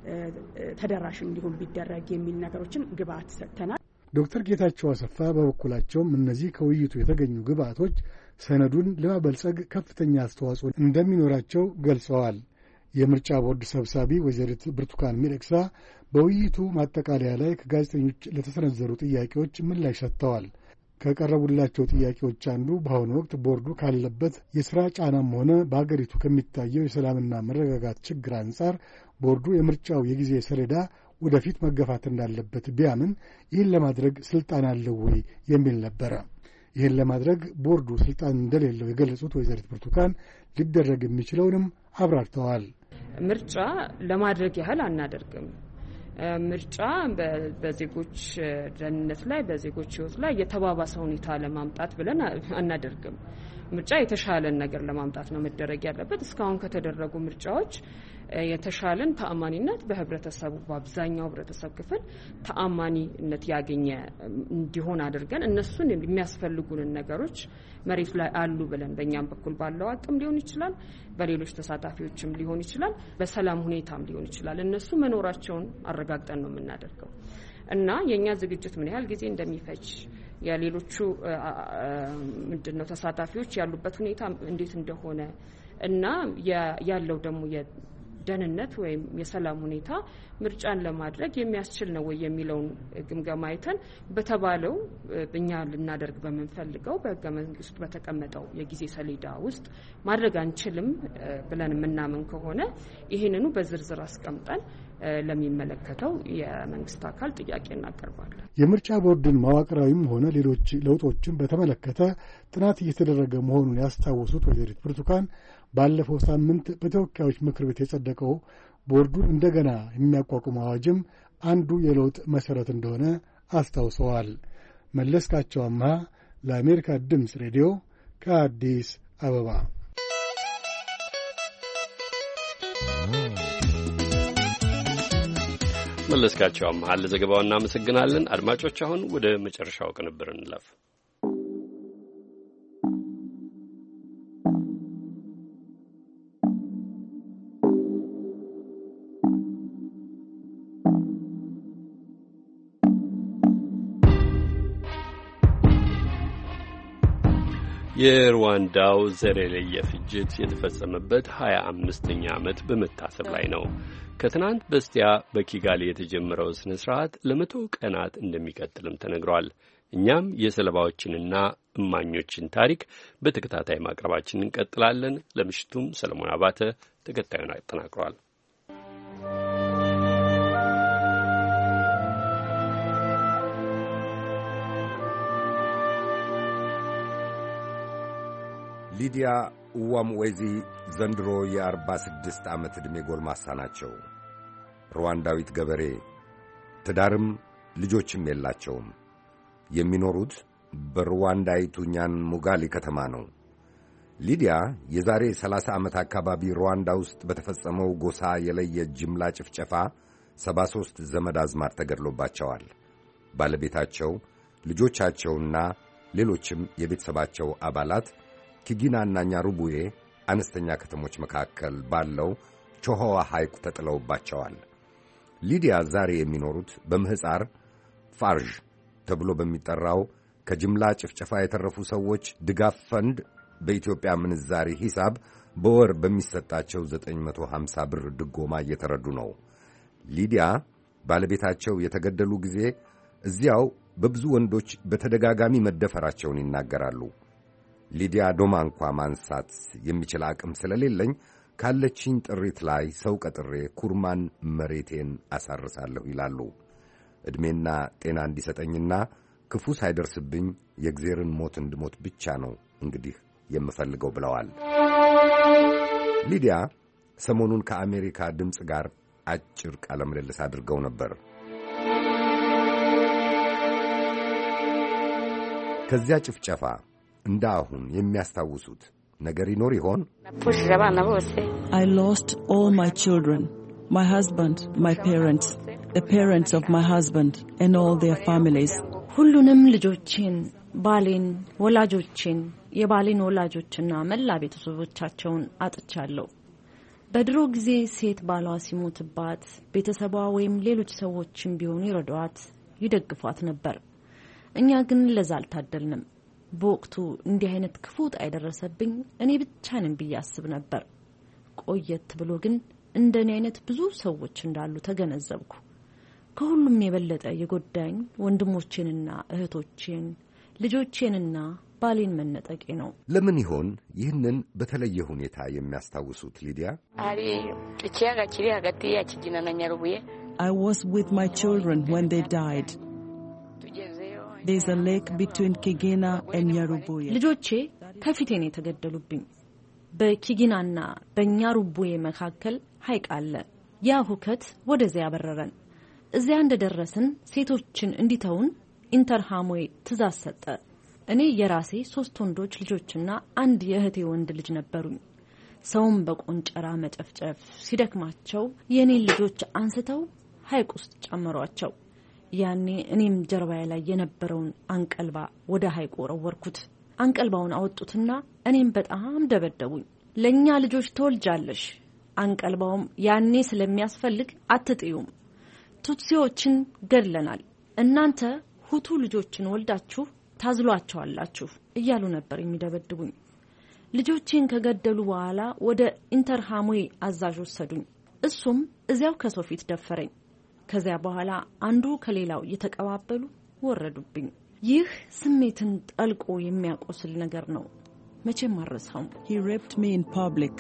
ተደራሽ እንዲሆን ቢደረግ የሚል ነገሮችን ግብአት ሰጥተናል። ዶክተር ጌታቸው አሰፋ በበኩላቸውም እነዚህ ከውይይቱ የተገኙ ግብአቶች ሰነዱን ለማበልጸግ ከፍተኛ አስተዋጽኦ እንደሚኖራቸው ገልጸዋል። የምርጫ ቦርድ ሰብሳቢ ወይዘሪት ብርቱካን ሚደቅሳ በውይይቱ ማጠቃለያ ላይ ከጋዜጠኞች ለተሰነዘሩ ጥያቄዎች ምላሽ ሰጥተዋል። ከቀረቡላቸው ጥያቄዎች አንዱ በአሁኑ ወቅት ቦርዱ ካለበት የሥራ ጫናም ሆነ በአገሪቱ ከሚታየው የሰላምና መረጋጋት ችግር አንጻር ቦርዱ የምርጫው የጊዜ ሰሌዳ ወደፊት መገፋት እንዳለበት ቢያምን ይህን ለማድረግ ስልጣን አለው ወይ የሚል ነበረ። ይህን ለማድረግ ቦርዱ ስልጣን እንደሌለው የገለጹት ወይዘሪት ብርቱካን ሊደረግ የሚችለውንም አብራርተዋል። ምርጫ ለማድረግ ያህል አናደርግም። ምርጫ በዜጎች ደህንነት ላይ በዜጎች ሕይወት ላይ የተባባሰ ሁኔታ ለማምጣት ብለን አናደርግም። ምርጫ የተሻለን ነገር ለማምጣት ነው መደረግ ያለበት። እስካሁን ከተደረጉ ምርጫዎች የተሻለን ተአማኒነት በህብረተሰቡ በአብዛኛው ህብረተሰብ ክፍል ተአማኒነት ያገኘ እንዲሆን አድርገን እነሱን የሚያስፈልጉንን ነገሮች መሬት ላይ አሉ ብለን በእኛም በኩል ባለው አቅም ሊሆን ይችላል፣ በሌሎች ተሳታፊዎችም ሊሆን ይችላል፣ በሰላም ሁኔታም ሊሆን ይችላል። እነሱ መኖራቸውን አረጋግጠን ነው የምናደርገው እና የኛ ዝግጅት ምን ያህል ጊዜ እንደሚፈጅ የሌሎቹ ምንድነው ተሳታፊዎች ያሉበት ሁኔታ እንዴት እንደሆነ እና ያለው ደግሞ ደህንነት ወይም የሰላም ሁኔታ ምርጫን ለማድረግ የሚያስችል ነው ወይ የሚለውን ግምገማ አይተን በተባለው እኛ ልናደርግ በመንፈልገው በህገ መንግስቱ በተቀመጠው የጊዜ ሰሌዳ ውስጥ ማድረግ አንችልም ብለን የምናምን ከሆነ ይሄንኑ በዝርዝር አስቀምጠን ለሚመለከተው የመንግስት አካል ጥያቄ እናቀርባለን። የምርጫ ቦርድን መዋቅራዊም ሆነ ሌሎች ለውጦችን በተመለከተ ጥናት እየተደረገ መሆኑን ያስታወሱት ወይዘሪት ብርቱካን ባለፈው ሳምንት በተወካዮች ምክር ቤት የጸደቀው ቦርዱን እንደገና የሚያቋቁም አዋጅም አንዱ የለውጥ መሰረት እንደሆነ አስታውሰዋል። መለስካቸው አምሃ ለአሜሪካ ድምፅ ሬዲዮ ከአዲስ አበባ። መለስካቸው አምሃ ለዘገባው እናመሰግናለን። አድማጮች አሁን ወደ መጨረሻው ቅንብር እንለፍ። የሩዋንዳው ዘር የለየ ፍጅት የተፈጸመበት 25ኛ ዓመት በመታሰብ ላይ ነው። ከትናንት በስቲያ በኪጋሊ የተጀመረው ስነ ስርዓት ለ100 ቀናት እንደሚቀጥልም ተነግሯል። እኛም የሰለባዎችንና እማኞችን ታሪክ በተከታታይ ማቅረባችንን እንቀጥላለን። ለምሽቱም ሰለሞን አባተ ተከታዩን አጠናቅሯል። ሊዲያ ኡዋምዌዚ ዘንድሮ የ46 ዓመት ዕድሜ ጎልማሳ ናቸው። ሩዋንዳዊት ገበሬ፣ ትዳርም ልጆችም የላቸውም። የሚኖሩት በሩዋንዳይቱ ኛን ሙጋሊ ከተማ ነው። ሊዲያ የዛሬ 30 ዓመት አካባቢ ሩዋንዳ ውስጥ በተፈጸመው ጎሳ የለየ ጅምላ ጭፍጨፋ 73 ዘመድ አዝማድ ተገድሎባቸዋል። ባለቤታቸው፣ ልጆቻቸውና ሌሎችም የቤተሰባቸው አባላት ኪጊናና ኛሩቡዬ አነስተኛ ከተሞች መካከል ባለው ቾሆዋ ሐይቅ ተጥለውባቸዋል። ሊዲያ ዛሬ የሚኖሩት በምህፃር ፋርዥ ተብሎ በሚጠራው ከጅምላ ጭፍጨፋ የተረፉ ሰዎች ድጋፍ ፈንድ በኢትዮጵያ ምንዛሪ ሂሳብ በወር በሚሰጣቸው 950 ብር ድጎማ እየተረዱ ነው። ሊዲያ ባለቤታቸው የተገደሉ ጊዜ እዚያው በብዙ ወንዶች በተደጋጋሚ መደፈራቸውን ይናገራሉ። ሊዲያ ዶማ እንኳ ማንሳት የሚችል አቅም ስለሌለኝ ካለችኝ ጥሪት ላይ ሰው ቀጥሬ ኩርማን መሬቴን አሳርሳለሁ ይላሉ። ዕድሜና ጤና እንዲሰጠኝና ክፉ ሳይደርስብኝ የእግዚአብሔርን ሞት እንድሞት ብቻ ነው እንግዲህ የምፈልገው ብለዋል። ሊዲያ ሰሞኑን ከአሜሪካ ድምፅ ጋር አጭር ቃለ ምልልስ አድርገው ነበር። ከዚያ ጭፍጨፋ እንደ አሁን የሚያስታውሱት ነገር ይኖር ይሆን? I lost all my children, my husband, my parents, the parents of my husband and all their families. ሁሉንም ልጆቼን፣ ባሌን፣ ወላጆቼን፣ የባሌን ወላጆችና መላ ቤተሰቦቻቸውን አጥቻለሁ። በድሮ ጊዜ ሴት ባሏ ሲሞትባት ቤተሰቧ ወይም ሌሎች ሰዎችም ቢሆኑ ይረዷት፣ ይደግፏት ነበር። እኛ ግን ለዛ አልታደልንም። በወቅቱ እንዲህ አይነት ክፉት አይደረሰብኝ እኔ ብቻ ነኝ ብዬ አስብ ነበር። ቆየት ብሎ ግን እንደኔ አይነት ብዙ ሰዎች እንዳሉ ተገነዘብኩ። ከሁሉም የበለጠ የጎዳኝ ወንድሞቼንና እህቶቼን፣ ልጆቼንና ባሌን መነጠቄ ነው። ለምን ይሆን ይህንን በተለየ ሁኔታ የሚያስታውሱት? ሊዲያ I was with my children when they died. There's a lake between Kigina and Nyarubuye. ልጆቼ ከፊቴን የተገደሉብኝ በኪጊናና በኛሩቡዬ መካከል ሐይቅ አለ። ያ ሁከት ወደዚያ ያበረረን። እዚያ እንደደረስን ሴቶችን እንዲተውን ኢንተርሃሞይ ትእዛዝ ሰጠ። እኔ የራሴ 3 ወንዶች ልጆችና አንድ የእህቴ ወንድ ልጅ ነበሩኝ። ሰውም በቆንጨራ መጨፍጨፍ ሲደክማቸው የኔን ልጆች አንስተው ሐይቅ ውስጥ ጨመሯቸው። ያኔ እኔም ጀርባዬ ላይ የነበረውን አንቀልባ ወደ ሐይቁ ወረወርኩት። አንቀልባውን አወጡትና እኔም በጣም ደበደቡኝ። ለኛ ልጆች ተወልጃለሽ፣ አንቀልባውም ያኔ ስለሚያስፈልግ አትጥዩም፣ ቱትሲዎችን ገድለናል፣ እናንተ ሁቱ ልጆችን ወልዳችሁ ታዝሏቸዋላችሁ እያሉ ነበር የሚደበድቡኝ። ልጆቼን ከገደሉ በኋላ ወደ ኢንተርሃሞይ አዛዥ ወሰዱኝ። እሱም እዚያው ከሰው ፊት ደፈረኝ። ከዚያ በኋላ አንዱ ከሌላው የተቀባበሉ ወረዱብኝ። ይህ ስሜትን ጠልቆ የሚያቆስል ነገር ነው። መቼም አልረሳውም። He raped me in public.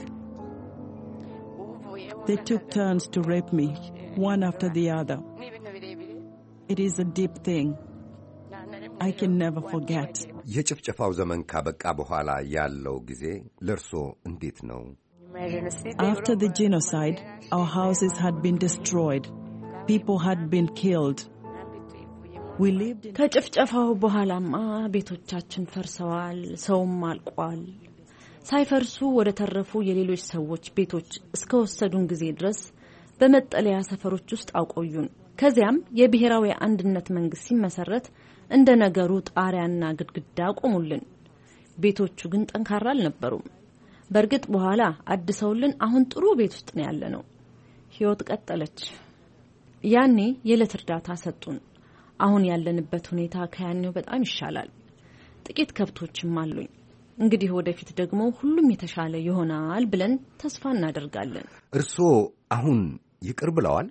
They took turns to rape me, one after the other. It is a deep thing. I can never forget. የጭፍጨፋው ዘመን ካበቃ በኋላ ያለው ጊዜ ለርሶ እንዴት ነው? After the genocide, our houses had been destroyed. People had been killed. We lived in ከጭፍጨፋው በኋላማ ቤቶቻችን ፈርሰዋል፣ ሰውም አልቋል። ሳይፈርሱ ወደ ተረፉ የሌሎች ሰዎች ቤቶች እስከወሰዱን ጊዜ ድረስ በመጠለያ ሰፈሮች ውስጥ አቆዩን። ከዚያም የብሔራዊ አንድነት መንግስት ሲመሰረት እንደ ነገሩ ጣሪያና ግድግዳ ቆሙልን። ቤቶቹ ግን ጠንካራ አልነበሩም። በእርግጥ በኋላ አድሰውልን አሁን ጥሩ ቤት ውስጥ ነው ያለነው። ህይወት ቀጠለች። ያኔ የዕለት እርዳታ ሰጡን። አሁን ያለንበት ሁኔታ ከያኔው በጣም ይሻላል። ጥቂት ከብቶችም አሉኝ። እንግዲህ ወደፊት ደግሞ ሁሉም የተሻለ ይሆናል ብለን ተስፋ እናደርጋለን። እርስዎ አሁን ይቅር ብለዋል?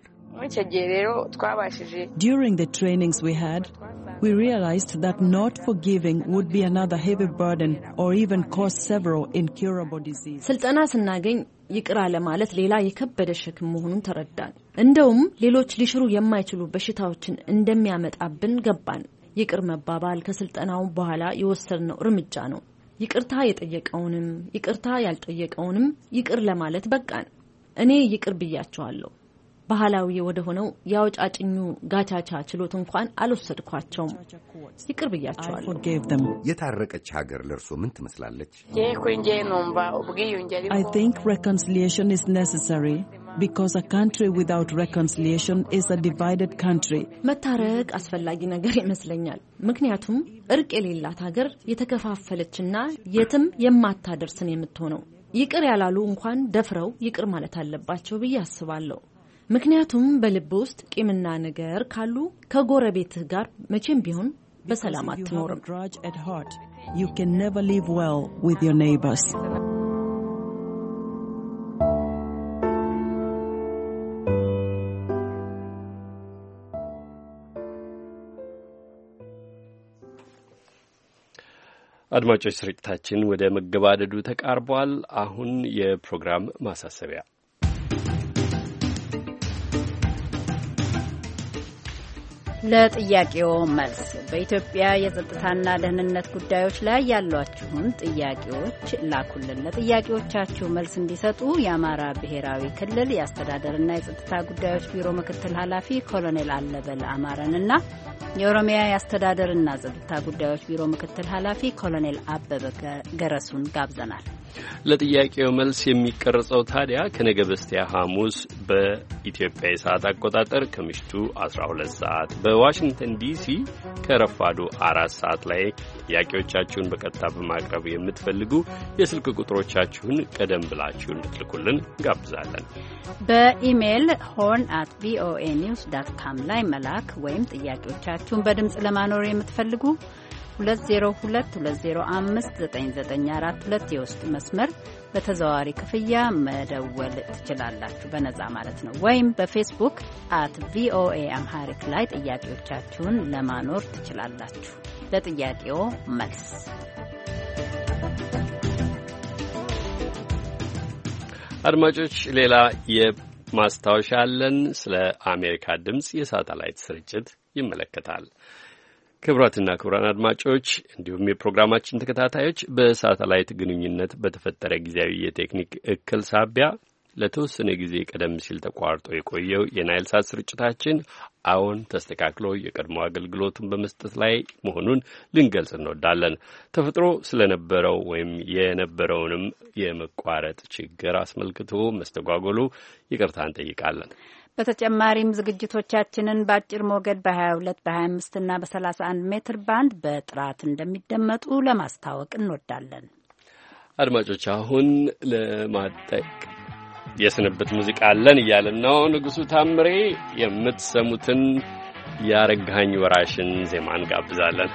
During the trainings we had, we realized that not forgiving would be another heavy burden or even cause several incurable diseases. ስልጠና ስናገኝ ይቅር አለ ማለት ሌላ የከበደ ሸክም መሆኑን ተረዳን። እንደውም ሌሎች ሊሽሩ የማይችሉ በሽታዎችን እንደሚያመጣብን ገባን። ይቅር መባባል ከስልጠናው በኋላ የወሰድነው እርምጃ ነው። ይቅርታ የጠየቀውንም ይቅርታ ያልጠየቀውንም ይቅር ለማለት በቃን። እኔ ይቅር ብያቸዋለሁ። ባህላዊ ወደ ሆነው ያውጫጭኙ ጋቻቻ ችሎት እንኳን አልወሰድኳቸውም። ይቅር ብያቸዋለሁ። የታረቀች ሀገር ለርሶ ምን ትመስላለች? I think reconciliation is necessary because a country without reconciliation is a divided country. መታረቅ አስፈላጊ ነገር ይመስለኛል። ምክንያቱም እርቅ የሌላት ሀገር የተከፋፈለችና የትም የማታደርስን የምትሆነው። ይቅር ያላሉ እንኳን ደፍረው ይቅር ማለት አለባቸው ብዬ አስባለሁ። ምክንያቱም በልብ ውስጥ ቂምና ነገር ካሉ ከጎረቤትህ ጋር መቼም ቢሆን በሰላም አትኖርም። You can never live well with your neighbors. አድማጮች ስርጭታችን ወደ መገባደዱ ተቃርቧል። አሁን የፕሮግራም ማሳሰቢያ። ለጥያቄው መልስ በኢትዮጵያ የጸጥታና ደህንነት ጉዳዮች ላይ ያሏችሁን ጥያቄዎች ላኩልን። ለጥያቄዎቻችሁ መልስ እንዲሰጡ የአማራ ብሔራዊ ክልል የአስተዳደርና የጸጥታ ጉዳዮች ቢሮ ምክትል ኃላፊ ኮሎኔል አለበል አማረንና የኦሮሚያ የአስተዳደርና ጸጥታ ጉዳዮች ቢሮ ምክትል ኃላፊ ኮሎኔል አበበ ገረሱን ጋብዘናል። ለጥያቄው መልስ የሚቀርጸው ታዲያ ከነገ በስቲያ ሐሙስ በኢትዮጵያ የሰዓት አቆጣጠር ከምሽቱ 12 ሰዓት በዋሽንግተን ዲሲ ከረፋዱ 4 ሰዓት ላይ ጥያቄዎቻችሁን በቀጥታ በማቅረብ የምትፈልጉ የስልክ ቁጥሮቻችሁን ቀደም ብላችሁ እንድትልኩልን ጋብዛለን። በኢሜይል horn@voanews.com ላይ መላክ ወይም ጥያቄዎቻችሁን በድምጽ ለማኖር የምትፈልጉ 2022059942 የውስጥ መስመር በተዘዋዋሪ ክፍያ መደወል ትችላላችሁ፣ በነጻ ማለት ነው። ወይም በፌስቡክ @VOA አምሃሪክ ላይ ጥያቄዎቻችሁን ለማኖር ትችላላችሁ። ለጥያቄው መልስ አድማጮች፣ ሌላ የማስታወሻ አለን። ስለ አሜሪካ ድምጽ የሳተላይት ስርጭት ይመለከታል። ክቡራትና ክቡራን አድማጮች እንዲሁም የፕሮግራማችን ተከታታዮች በሳተላይት ግንኙነት በተፈጠረ ጊዜያዊ የቴክኒክ እክል ሳቢያ ለተወሰነ ጊዜ ቀደም ሲል ተቋርጦ የቆየው የናይል ሳት ስርጭታችን አሁን ተስተካክሎ የቀድሞ አገልግሎቱን በመስጠት ላይ መሆኑን ልንገልጽ እንወዳለን። ተፈጥሮ ስለነበረው ወይም የነበረውንም የመቋረጥ ችግር አስመልክቶ መስተጓጎሉ ይቅርታ እንጠይቃለን። በተጨማሪም ዝግጅቶቻችንን በአጭር ሞገድ በ22 በ25 እና በ31 ሜትር ባንድ በጥራት እንደሚደመጡ ለማስታወቅ እንወዳለን። አድማጮች አሁን ለማጠቅ የስንብት ሙዚቃ አለን እያልን ነው። ንጉሱ ታምሬ የምትሰሙትን ያረጋኸኝ ወራሽን ዜማ እንጋብዛለን።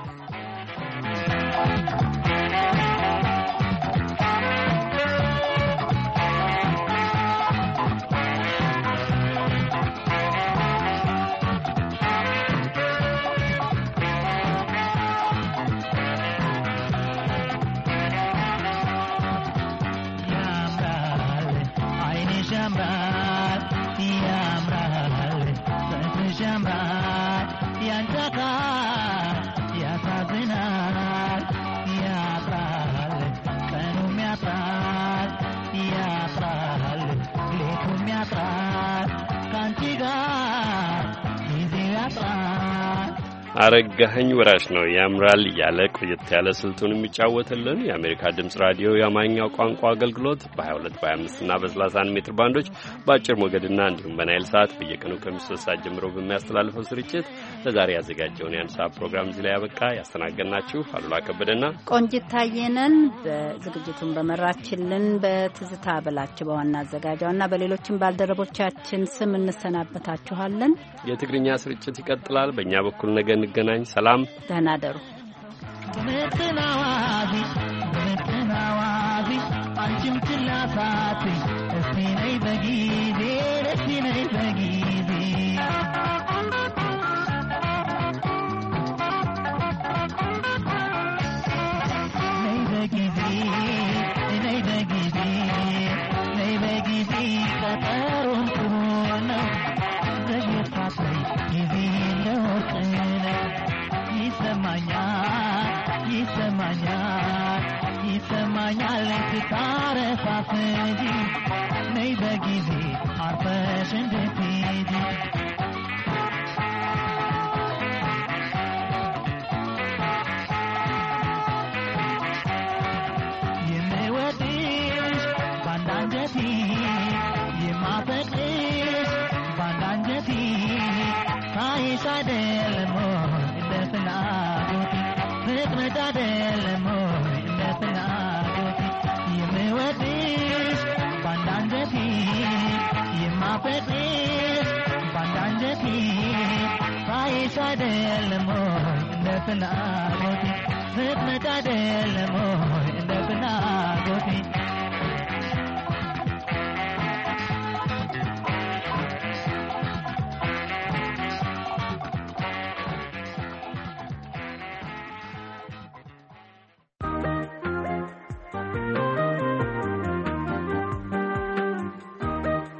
አረጋኸኝ ወራሽ ነው ያምራል እያለ ቆየት ያለ ስልቱን የሚጫወትልን የአሜሪካ ድምጽ ራዲዮ የአማርኛው ቋንቋ አገልግሎት በ22 በ25 እና በ31 ሜትር ባንዶች በአጭር ሞገድና እንዲሁም በናይል ሰዓት በየቀኑ ከምሽቱ 3 ሰዓት ጀምሮ በሚያስተላልፈው ስርጭት ለዛሬ ያዘጋጀውን የአንድ ሰዓት ፕሮግራም እዚህ ላይ ያበቃ። ያስተናገድናችሁ አሉላ ከበደና ቆንጂት ታየነን፣ በዝግጅቱን በመራችልን በትዝታ በላቸው በዋና አዘጋጇና በሌሎችም ባልደረቦቻችን ስም እንሰናበታችኋለን። የትግርኛ ስርጭት ይቀጥላል። በእኛ በኩል ነገ እንገናኝ። ሰላም፣ ደህና ደሩ። አንቺም ችላሳት እስቲ ነይ በጊዜ እስቲ ነይ በጊዜ ነይ በጊዜ ነይ በጊዜ ነይ በጊዜ ቀጠሮም ጥሩ ነው ዘግየት ጊዜ ለወርቅ ነው ይሰማኛል ስታረፋፍጂ ነይ በጊዜ አርፈሽ እንድትሄጂ የምወድሽ ባንዳንጀቴ የማፈቅርሽ ባንዳንጀቴ ሳይሽ አይደለም እንደ ፍላጎቴ ፍጥነት አይደለም እንደ ፍላጎቴ የምወድሽ ባንዳንጀቴ የማፈቅርሽ ባንዳንጀቴ ሳይሽ አይደለም እንደ ፍላጎቴ ፍጥነት አይደለም